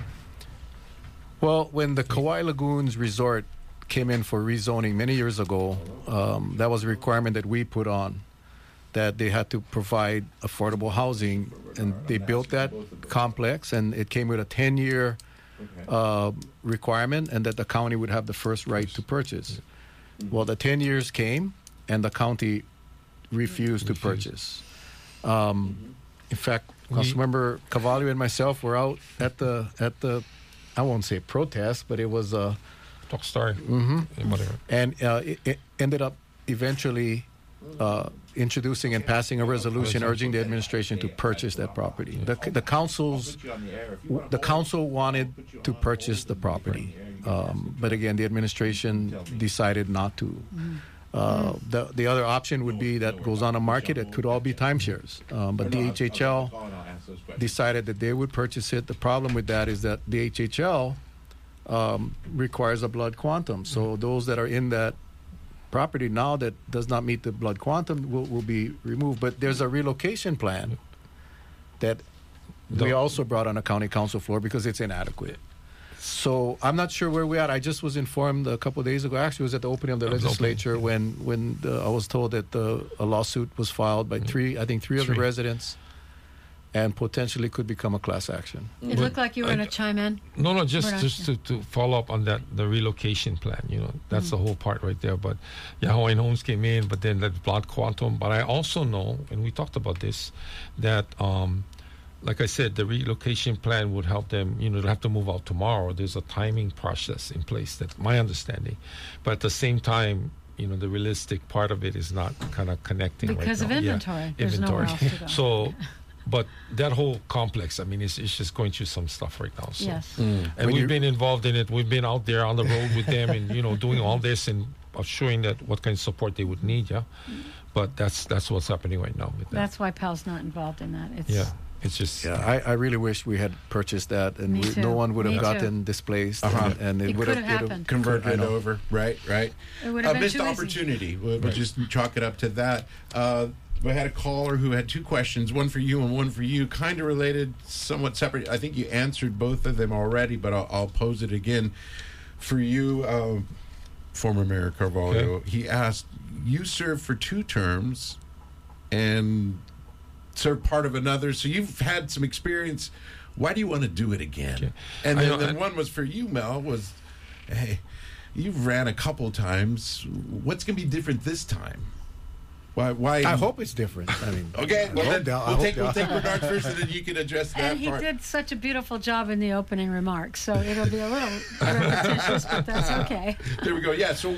Well, when the Kauai Lagoons Resort came in for rezoning many years ago, that was a requirement that we put on, that they had to provide affordable housing, and they built that complex, and it came with a 10-year requirement, and that the county would have the first right to purchase. Well, the 10 years came, and the county refused to purchase. In fact, Councilmember Cavalli and myself were out at the I won't say protest, but it was Talk story. Whatever. and it ended up eventually introducing and passing a resolution urging the administration to purchase that property. The council wanted to purchase the property, but again, the administration decided not to. The other option would be that goes on the market. It could all be timeshares, but DHHL decided that they would purchase it. The problem with that is that DHHL requires a blood quantum. So those that are in that property now that does not meet the blood quantum will be removed. But there's a relocation plan that we also brought on a county council floor because it's inadequate. So I'm not sure where we're at. I just was informed a couple of days ago. Actually, it was at the opening of the legislature when I was told that a lawsuit was filed by three of the residents, and potentially could become a class action. It looked like you were going to chime in. No, just to follow up on that, the relocation plan, that's the whole part right there. But Hawaiian Homes came in, but then that blood quantum. But I also know, and we talked about this, that like I said, the relocation plan would help them, they'll have to move out tomorrow. There's a timing process in place, that's my understanding. But at the same time, the realistic part of it is not kind of connecting because right of now. inventory. There's nowhere else to go. So, but that whole complex, it's just going through some stuff right now. So. Yes. And we've been involved in it. We've been out there on the road with them and, doing all this and assuring that what kind of support they would need, But that's what's happening right now with that. That's why PAL's not involved in that. It's just... I really wish we had purchased that, and no one would have gotten displaced, and it would have converted over. Right. It would have been missed too opportunity. We'll just chalk it up to that. We had a caller who had two questions, one for you and one for you, kind of related, somewhat separate. I think you answered both of them already, but I'll pose it again. For you, former Mayor Carvalho, he asked, you served for 2 terms and served part of another, so you've had some experience. Why do you want to do it again? Okay. And then one was for you, Mel, was, hey, you've ran a couple times. What's going to be different this time? Why? I hope it's different. Okay, well, we'll take Bernard first, and then you can address that and he part. did such a beautiful job in the opening remarks, so it'll be a little repetitious, but that's okay. There we go. Yeah, so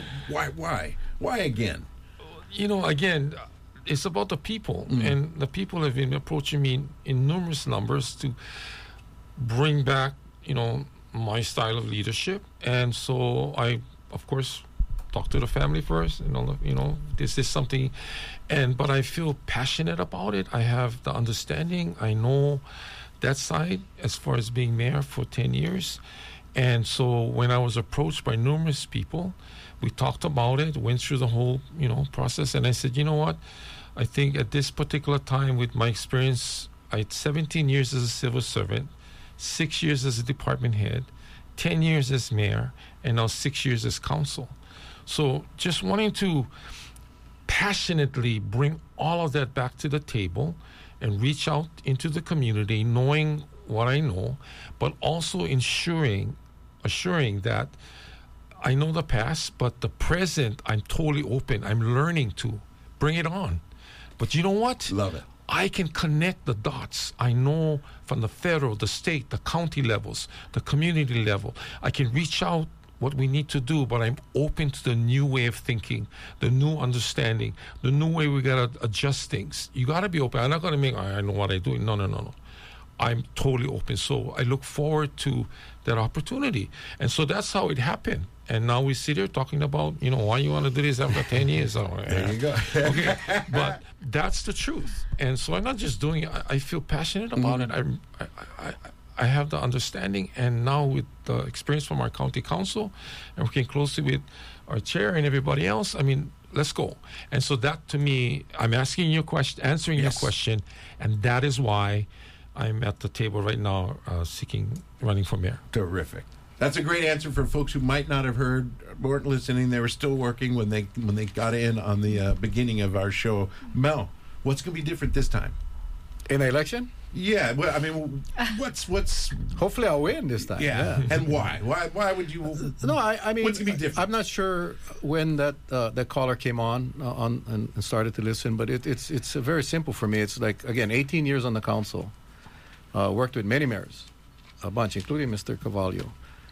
why again? Again, it's about the people, and the people have been approaching me in numerous numbers to bring back, my style of leadership. And so I, of course, talk to the family first, this is something, but I feel passionate about it. I have the understanding. I know that side as far as being mayor for 10 years. And so when I was approached by numerous people, we talked about it, went through the whole, process. And I said, you know what? I think at this particular time with my experience, I had 17 years as a civil servant, 6 years as a department head, 10 years as mayor, and now 6 years as council. So just wanting to passionately bring all of that back to the table and reach out into the community, knowing what I know, but also assuring that I know the past, but the present, I'm totally open. I'm learning to bring it on. But you know what? Love it. I can connect the dots. I know from the federal, the state, the county levels, the community level. I can reach out what we need to do, but I'm open to the new way of thinking, the new understanding, the new way we got to adjust things. You got to be open. I'm not going to make, I know what I do. No. I'm totally open. So I look forward to that opportunity. And so that's how it happened. And now we sit here talking about, why you want to do this after 10 years. There you go. Okay. But that's the truth. And so I'm not just doing it. I feel passionate about it. I have the understanding. And now with the experience from our county council and working closely with our chair and everybody else, let's go. And so that, to me, I'm asking your question, answering your question, and that is why I'm at the table right now running for mayor. Terrific. That's a great answer for folks who might not have heard, weren't listening. They were still working when they got in on the beginning of our show. Mel, what's going to be different this time? In the election? Yeah. Well, what's... Hopefully I'll win this time. Yeah. And why? Why would you... No, I mean... What's going to be different? I'm not sure when that caller came on and started to listen, but it's very simple for me. It's like, again, 18 years on the council. Worked with many mayors, a bunch, including Mr. Carvalho.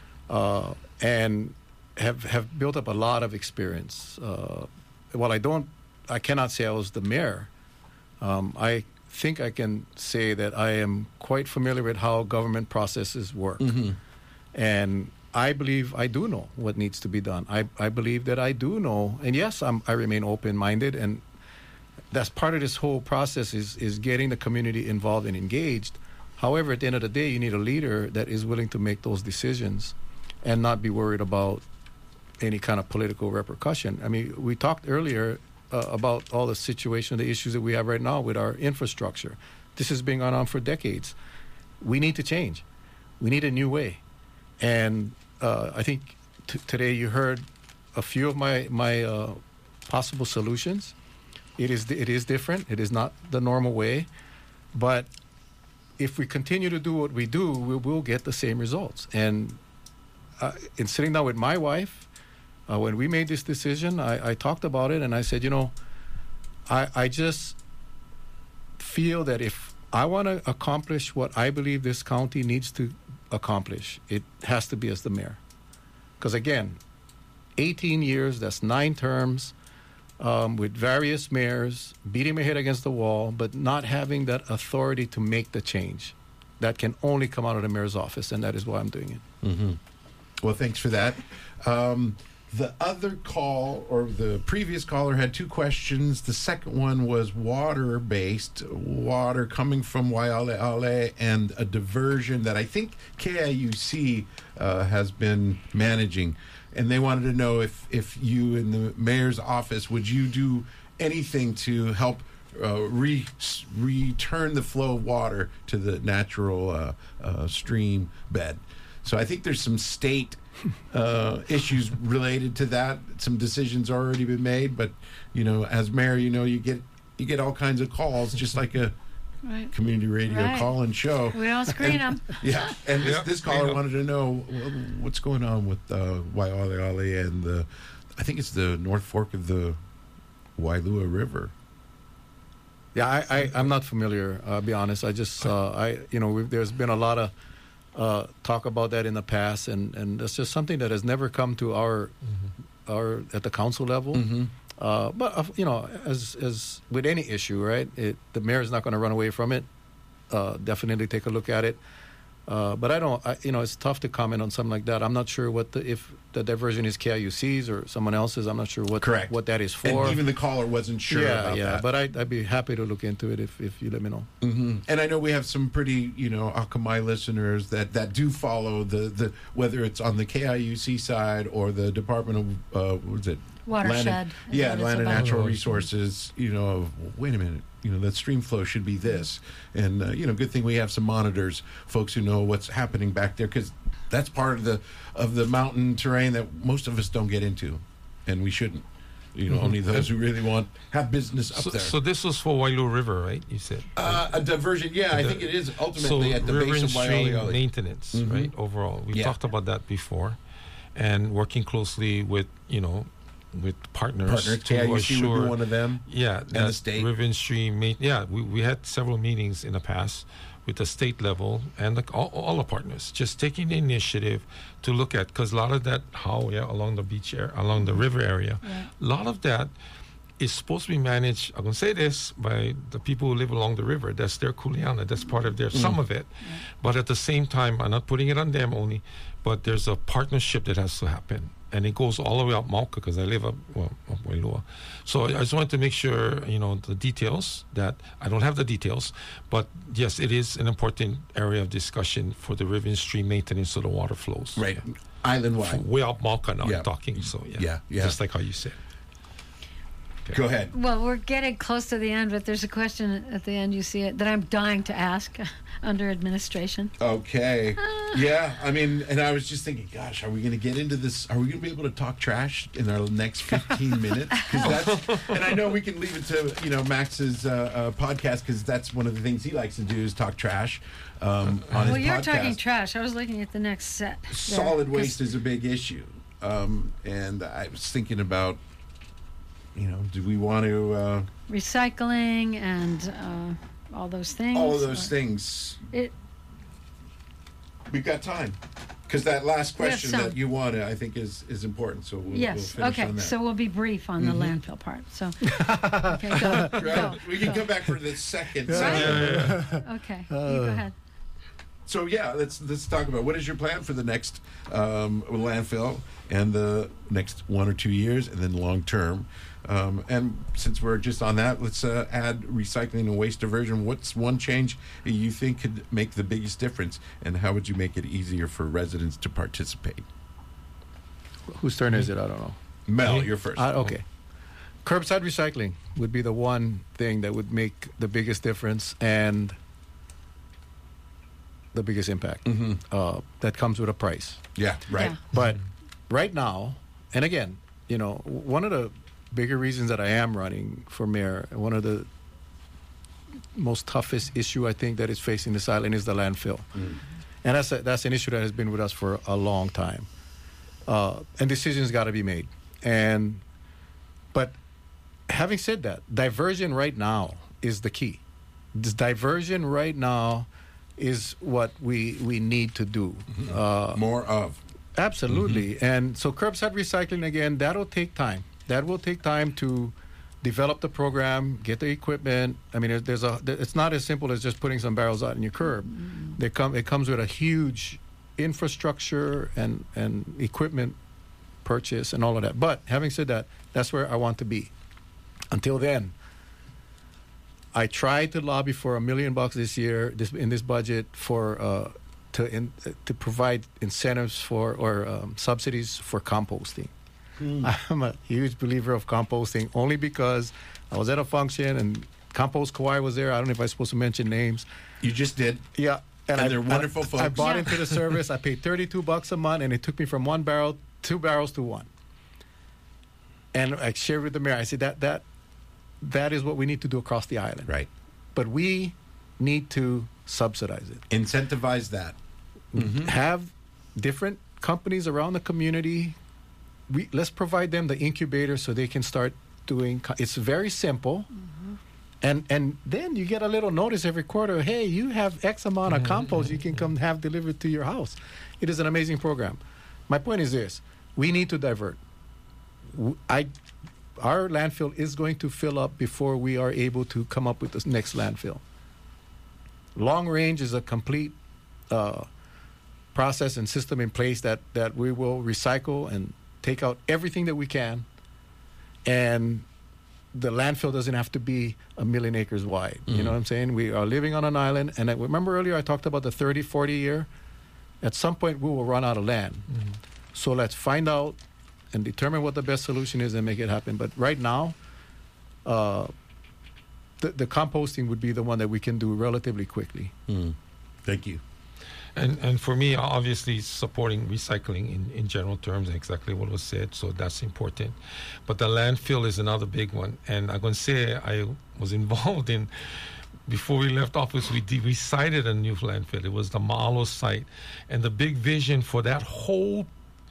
And have built up a lot of experience. While I cannot say I was the mayor. I think I can say that I am quite familiar with how government processes work. And I believe I do know what needs to be done. I believe that I do know, and yes, I remain open-minded, and that's part of this whole process is getting the community involved and engaged. However, at the end of the day, you need a leader that is willing to make those decisions and not be worried about any kind of political repercussion. I mean, we talked earlier about all the situation, the issues that we have right now with our infrastructure. This has been going on for decades. We need to change. We need a new way. And I think today you heard a few of my possible solutions. It is different. It is not the normal way. But if we continue to do what we do, we will get the same results. And in sitting down with my wife, when we made this decision, I talked about it, and I said, I just feel that if I want to accomplish what I believe this county needs to accomplish, it has to be as the mayor. Because again, 18 years, that's 9 terms, with various mayors, beating my head against the wall, but not having that authority to make the change. That can only come out of the mayor's office, and that is why I'm doing it. Well, thanks for that. The other call, or the previous caller, had 2 questions. The second one was water-based, water coming from Waialeale, and a diversion that I think KIUC has been managing. And they wanted to know if you in the mayor's office, would you do anything to help return the flow of water to the natural stream bed? So I think there's some state issues related to that. Some decisions already been made, but as mayor, you get all kinds of calls, just like a community radio call-in show. We don't screen them. Yeah, and this caller wanted to know what's going on with Waialeale and I think it's the North Fork of the Wailua River. Yeah, I'm not familiar. I'll be honest. I just there's been a lot of talk about that in the past, and that's just something that has never come to our at the council level. But as with any issue, right? The mayor is not going to run away from it. Definitely take a look at it. But it's tough to comment on something like that. I'm not sure if the diversion is KIUC's or someone else's. I'm not sure what that is for. And even the caller wasn't sure about that. But I'd be happy to look into it if you let me know. And I know we have some pretty, Akamai listeners that do follow the whether it's on the KIUC side or the Department of, what is it? Watershed. Land and Natural Resources, wait a minute, that stream flow should be this. And, good thing we have some monitors, folks who know what's happening back there, because that's part of the mountain terrain that most of us don't get into, and we shouldn't. Only those who really have business up there. So this was for Wailua River, right? You said a diversion. Yeah, I think it is ultimately at the river base of Waialeale. Maintenance, right? Overall, we talked about that before, and working closely with partners to KIUC assure would be one of them. Yeah, and the state. River and stream. We had several meetings in the past with the state level and all the partners, just taking the initiative to look at, because a lot of that along the beach area, along the river area, a lot of that is supposed to be managed, I'm going to say this, by the people who live along the river. That's their kuleana. That's part of their, some of it. But at the same time, I'm not putting it on them only, but there's a partnership that has to happen. And it goes all the way up Mauka, because I live up Wailua. So I just wanted to make sure, the details, that I don't have the details, but yes, it is an important area of discussion for the river and stream maintenance of the water flows. Right. Island-wide. Way up Mauka now Yeah. I'm talking, so Yeah. just like how you said. Okay. Go ahead. Well, we're getting close to the end, but there's a question at the end, you see it, that I'm dying to ask under administration. Okay. Yeah, I mean, and I was just thinking, gosh, are we going to get into this? Are we going to be able to talk trash in our next 15 minutes? And I know we can leave it to, Max's podcast, because that's one of the things he likes to do is talk trash on his podcast. Well, you're talking trash. I was looking at the next set. there, Solid 'cause- waste is a big issue. And I was thinking about, do we want to... recycling and all those things. all of those things. We've got time. Because that last We have question some. that you wanted, I think, is important. So we'll Yes. finish Okay. on that. So we'll be brief on the landfill part. So, okay, go. Right. We can come back for the second. Okay, you go ahead. So yeah, let's talk about what is your plan for the next landfill and the next 1 or 2 years, and then long term. And since we're just on that, let's add recycling and waste diversion. What's one change you think could make the biggest difference, and how would you make it easier for residents to participate? Whose turn is it? I don't know. Mel, you're first. Okay. Curbside recycling would be the one thing that would make the biggest difference and the biggest impact. That comes with a price. Yeah, right. Yeah. But right now, and again, one of the bigger reasons that I am running for mayor, one of the most toughest issue I think that is facing this island is the landfill. And that's an issue that has been with us for a long time. And decisions got to be made. But having said that, diversion right now is the key. This diversion right now is what we need to do. More of. Absolutely. And so curbside recycling, again, that'll take time. That will take time to develop the program, get the equipment. I mean, it's not as simple as just putting some barrels out in your curb. It comes with a huge infrastructure and equipment purchase and all of that. But having said that, that's where I want to be. Until then, I tried to lobby for $1 million this year in this budget for to provide incentives for or subsidies for composting. I'm a huge believer of composting only because I was at a function and Compost Kauai was there. I don't know if I'm supposed to mention names. You just did. Yeah. And they're wonderful folks. I bought into the service. I paid $32 a month, and it took me from 2 barrels to 1. And I shared with the mayor. I said that is what we need to do across the island. Right. But we need to subsidize it. Incentivize that. Have different companies around the community. Let's provide them the incubator so they can start doing. It's very simple. And then you get a little notice every quarter. Hey, you have X amount of compost you can come have delivered to your house. It is an amazing program. My point is this: we need to divert. Our landfill is going to fill up before we are able to come up with the next landfill. Long range is a complete process and system in place that we will recycle and take out everything that we can, and the landfill doesn't have to be 1 million acres wide. You know what I'm saying? We are living on an island, and I remember earlier I talked about the 30, 40 year. At some point, we will run out of land. So let's find out and determine what the best solution is and make it happen. But right now, the composting would be the one that we can do relatively quickly. Thank you. And for me, obviously, supporting recycling in general terms, exactly what was said, so that's important. But the landfill is another big one. And I'm going to say I was involved in, before we left office, we sited a new landfill. It was the Mahalo site. And the big vision for that whole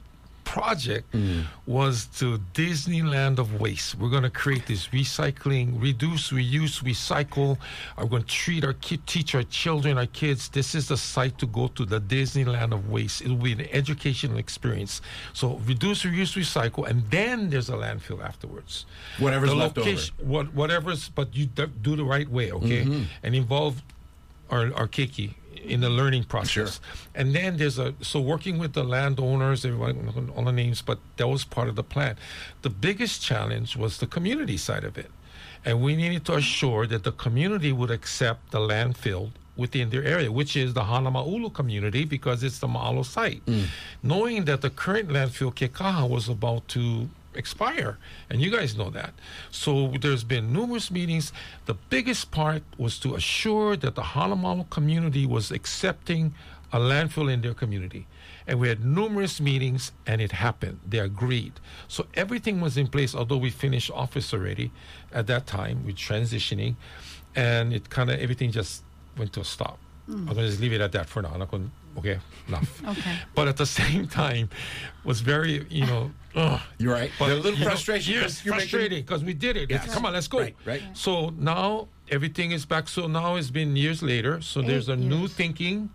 project was to Disneyland of waste. We're going to create this recycling, reduce, reuse, recycle. We're going to teach our children, our kids. This is the site to go to, the Disneyland of waste. It will be an educational experience. So reduce, reuse, recycle, and then there's a landfill afterwards. Whatever's left over. Whatever's, but you do the right way, okay? And involve our keiki in the learning process. Sure. And then so working with the landowners, everybody, all the names, but that was part of the plan. The biggest challenge was the community side of it. And we needed to assure that the community would accept the landfill within their area, which is the Hanama'ulu community, because it's the Ma'alo site. Knowing that the current landfill, Kekaha, was about to expire, and you guys know that. So there's been numerous meetings. The biggest part was to assure that the Hanama'ulu community was accepting a landfill in their community. And we had numerous meetings, and it happened. They agreed. So everything was in place, although we finished office already at that time. We're transitioning, and it kind of, everything just went to a stop. I'm going to just leave it at that for now. I'm not going, okay, enough. Okay. But at the same time, was very, you're right. But, a little frustration. Yes, frustrating, because we did it. Yes. Come on, let's go. Right. So now everything is back. So now it's been years later. So there's a new thinking.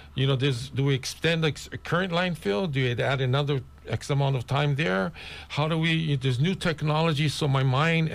Do we extend a current landfill? Do we add another X amount of time there? How do we? There's new technology. So my mind,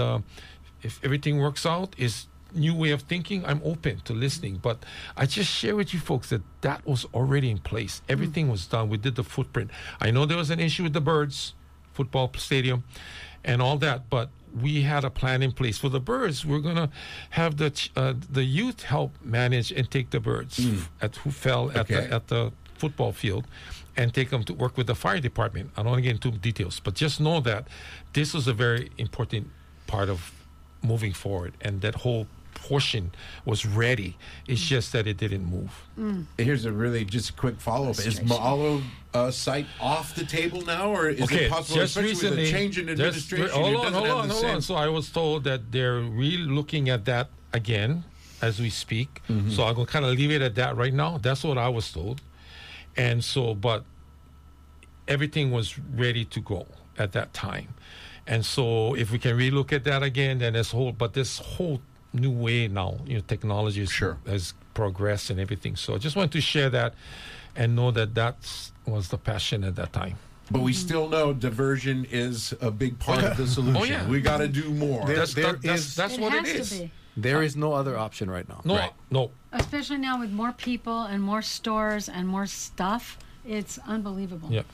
if everything works out, is new way of thinking. I'm open to listening, but I just share with you folks that was already in place. Everything was done. We did the footprint. I know there was an issue with the Birds football stadium and all that, but we had a plan in place for the Birds. We're going to have the youth help manage and take the Birds who fell at the football field and take them to work with the fire department. I don't want to get into details, but just know that this was a very important part of moving forward, and that whole portion was ready. It's just that it didn't move. Here's a really just quick follow-up. Is Ma'alo site off the table now, or is it possible, just especially recently, with a change in administration? Hold on. So I was told that they're really looking at that again as we speak. So I'm going to kind of leave it at that right now. That's what I was told. And so, but everything was ready to go at that time. And so if we can relook at that again, then this whole new way now, technology has progressed and everything. So I just wanted to share that and know that was the passion at that time. But we still know diversion is a big part of the solution. Oh, yeah. We got to do more. That's what it is. To be. There is no other option right now. No. Especially now with more people and more stores and more stuff, it's unbelievable. Yeah.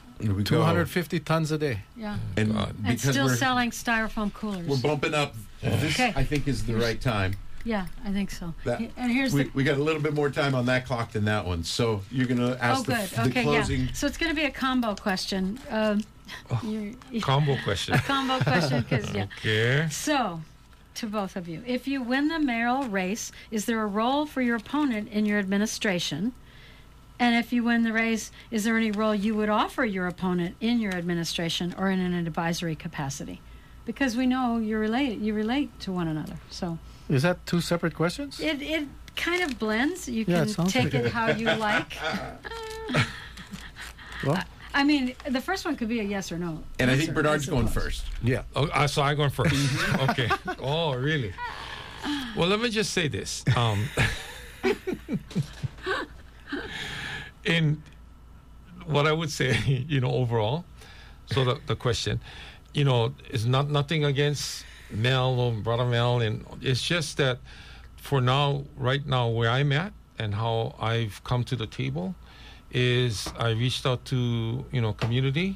250 tons a day. Yeah. And And because still we're selling styrofoam coolers. We're bumping up. This, Okay. I think, is the right time. Yeah, I think so. That, and here's we got a little bit more time on that clock than that one. So you're going to ask the closing. Yeah. So it's going to be a combo question. Combo question. Combo question, because Okay. So, to both of you, if you win the mayoral race, is there a role for your opponent in your administration? And if you win the race, is there any role you would offer your opponent in your administration or in an advisory capacity? Because we know you relate to one another. So is that two separate questions? It kind of blends. You Yeah, can it sounds take like it how you like. Well, I mean, the first one could be a yes or no. And I answer, think Bernard's going suppose. first. yeah. Oh, so I'm going first. Okay. Oh, really? Well, let me just say this. In what I would say, overall, so the question, is nothing against Mel or Brother Mel, and it's just that for now, right now, where I'm at and how I've come to the table is I reached out to, community,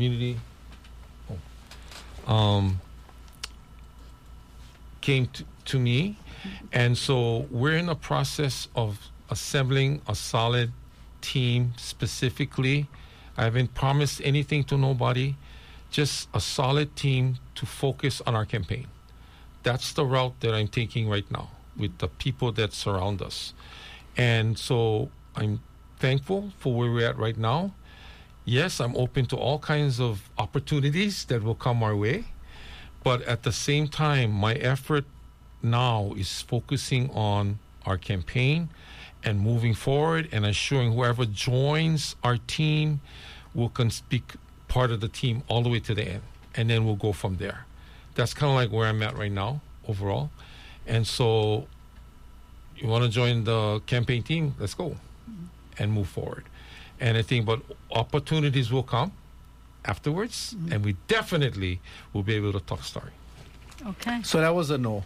came to me, and so we're in the process of assembling a solid team. Specifically, I haven't promised anything to nobody, just a solid team to focus on our campaign. That's the route that I'm taking right now with the people that surround us. And so I'm thankful for where we're at right now. Yes, I'm open to all kinds of opportunities that will come our way, but at the same time, my effort now is focusing on our campaign and moving forward and assuring whoever joins our team will be part of the team all the way to the end, and then we'll go from there. That's kind of like where I'm at right now overall. And so you want to join the campaign team, let's go and move forward. And I think but opportunities will come afterwards, and we definitely will be able to talk story. Okay. So that was a no.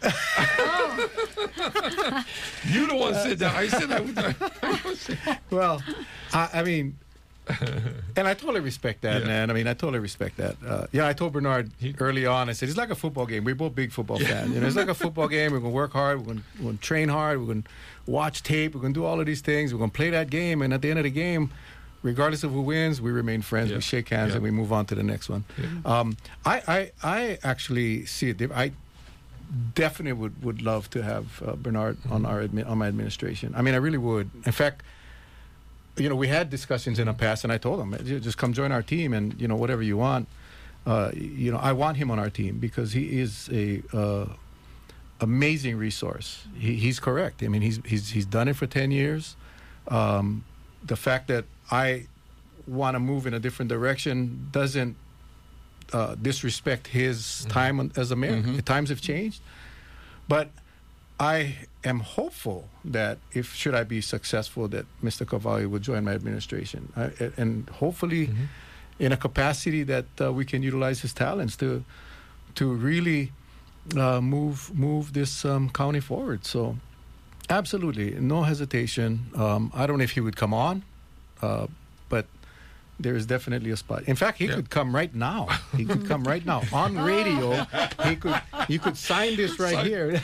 You the one said that. I said I would. Well, I mean, and I totally respect that, Yeah. man. I mean, I totally respect that. I told Bernard early on, I said, it's like a football game. We're both big football fans. You know, it's like a football game. We're going to work hard. We're going to train hard. We're going to watch tape. We're going to do all of these things. We're going to play that game. And at the end of the game, regardless of who wins, we remain friends. Yeah. We shake hands Yeah. and we move on to the next one. Yeah. I actually see it. I definitely would love to have Bernard on my administration. I mean, I really would. In fact, you know, we had discussions in the past, and I told him, just come join our team, and you know, whatever you want. You know, I want him on our team because he is a amazing resource. He's correct. I mean, he's done it for 10 years. The fact that I want to move in a different direction doesn't disrespect his time as a mayor. Times have changed, but I am hopeful that should I be successful, that Mr. Carvalho would join my administration, and hopefully in a capacity that we can utilize his talents to really move this county forward. So absolutely, no hesitation. I don't know if he would come on, but there is definitely a spot. In fact, he could come right now. He could come right now on radio. You could sign this right here.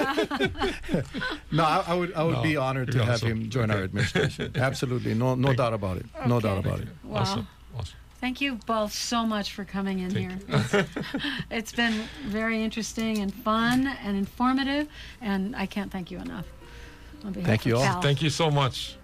No, I would be honored to have him join our administration. Absolutely, no doubt about it. No doubt about it. Wow. Awesome. Thank you both so much for coming in here. It's been very interesting and fun and informative, and I can't thank you enough. On behalf Thank you of all. Cal. Thank you so much.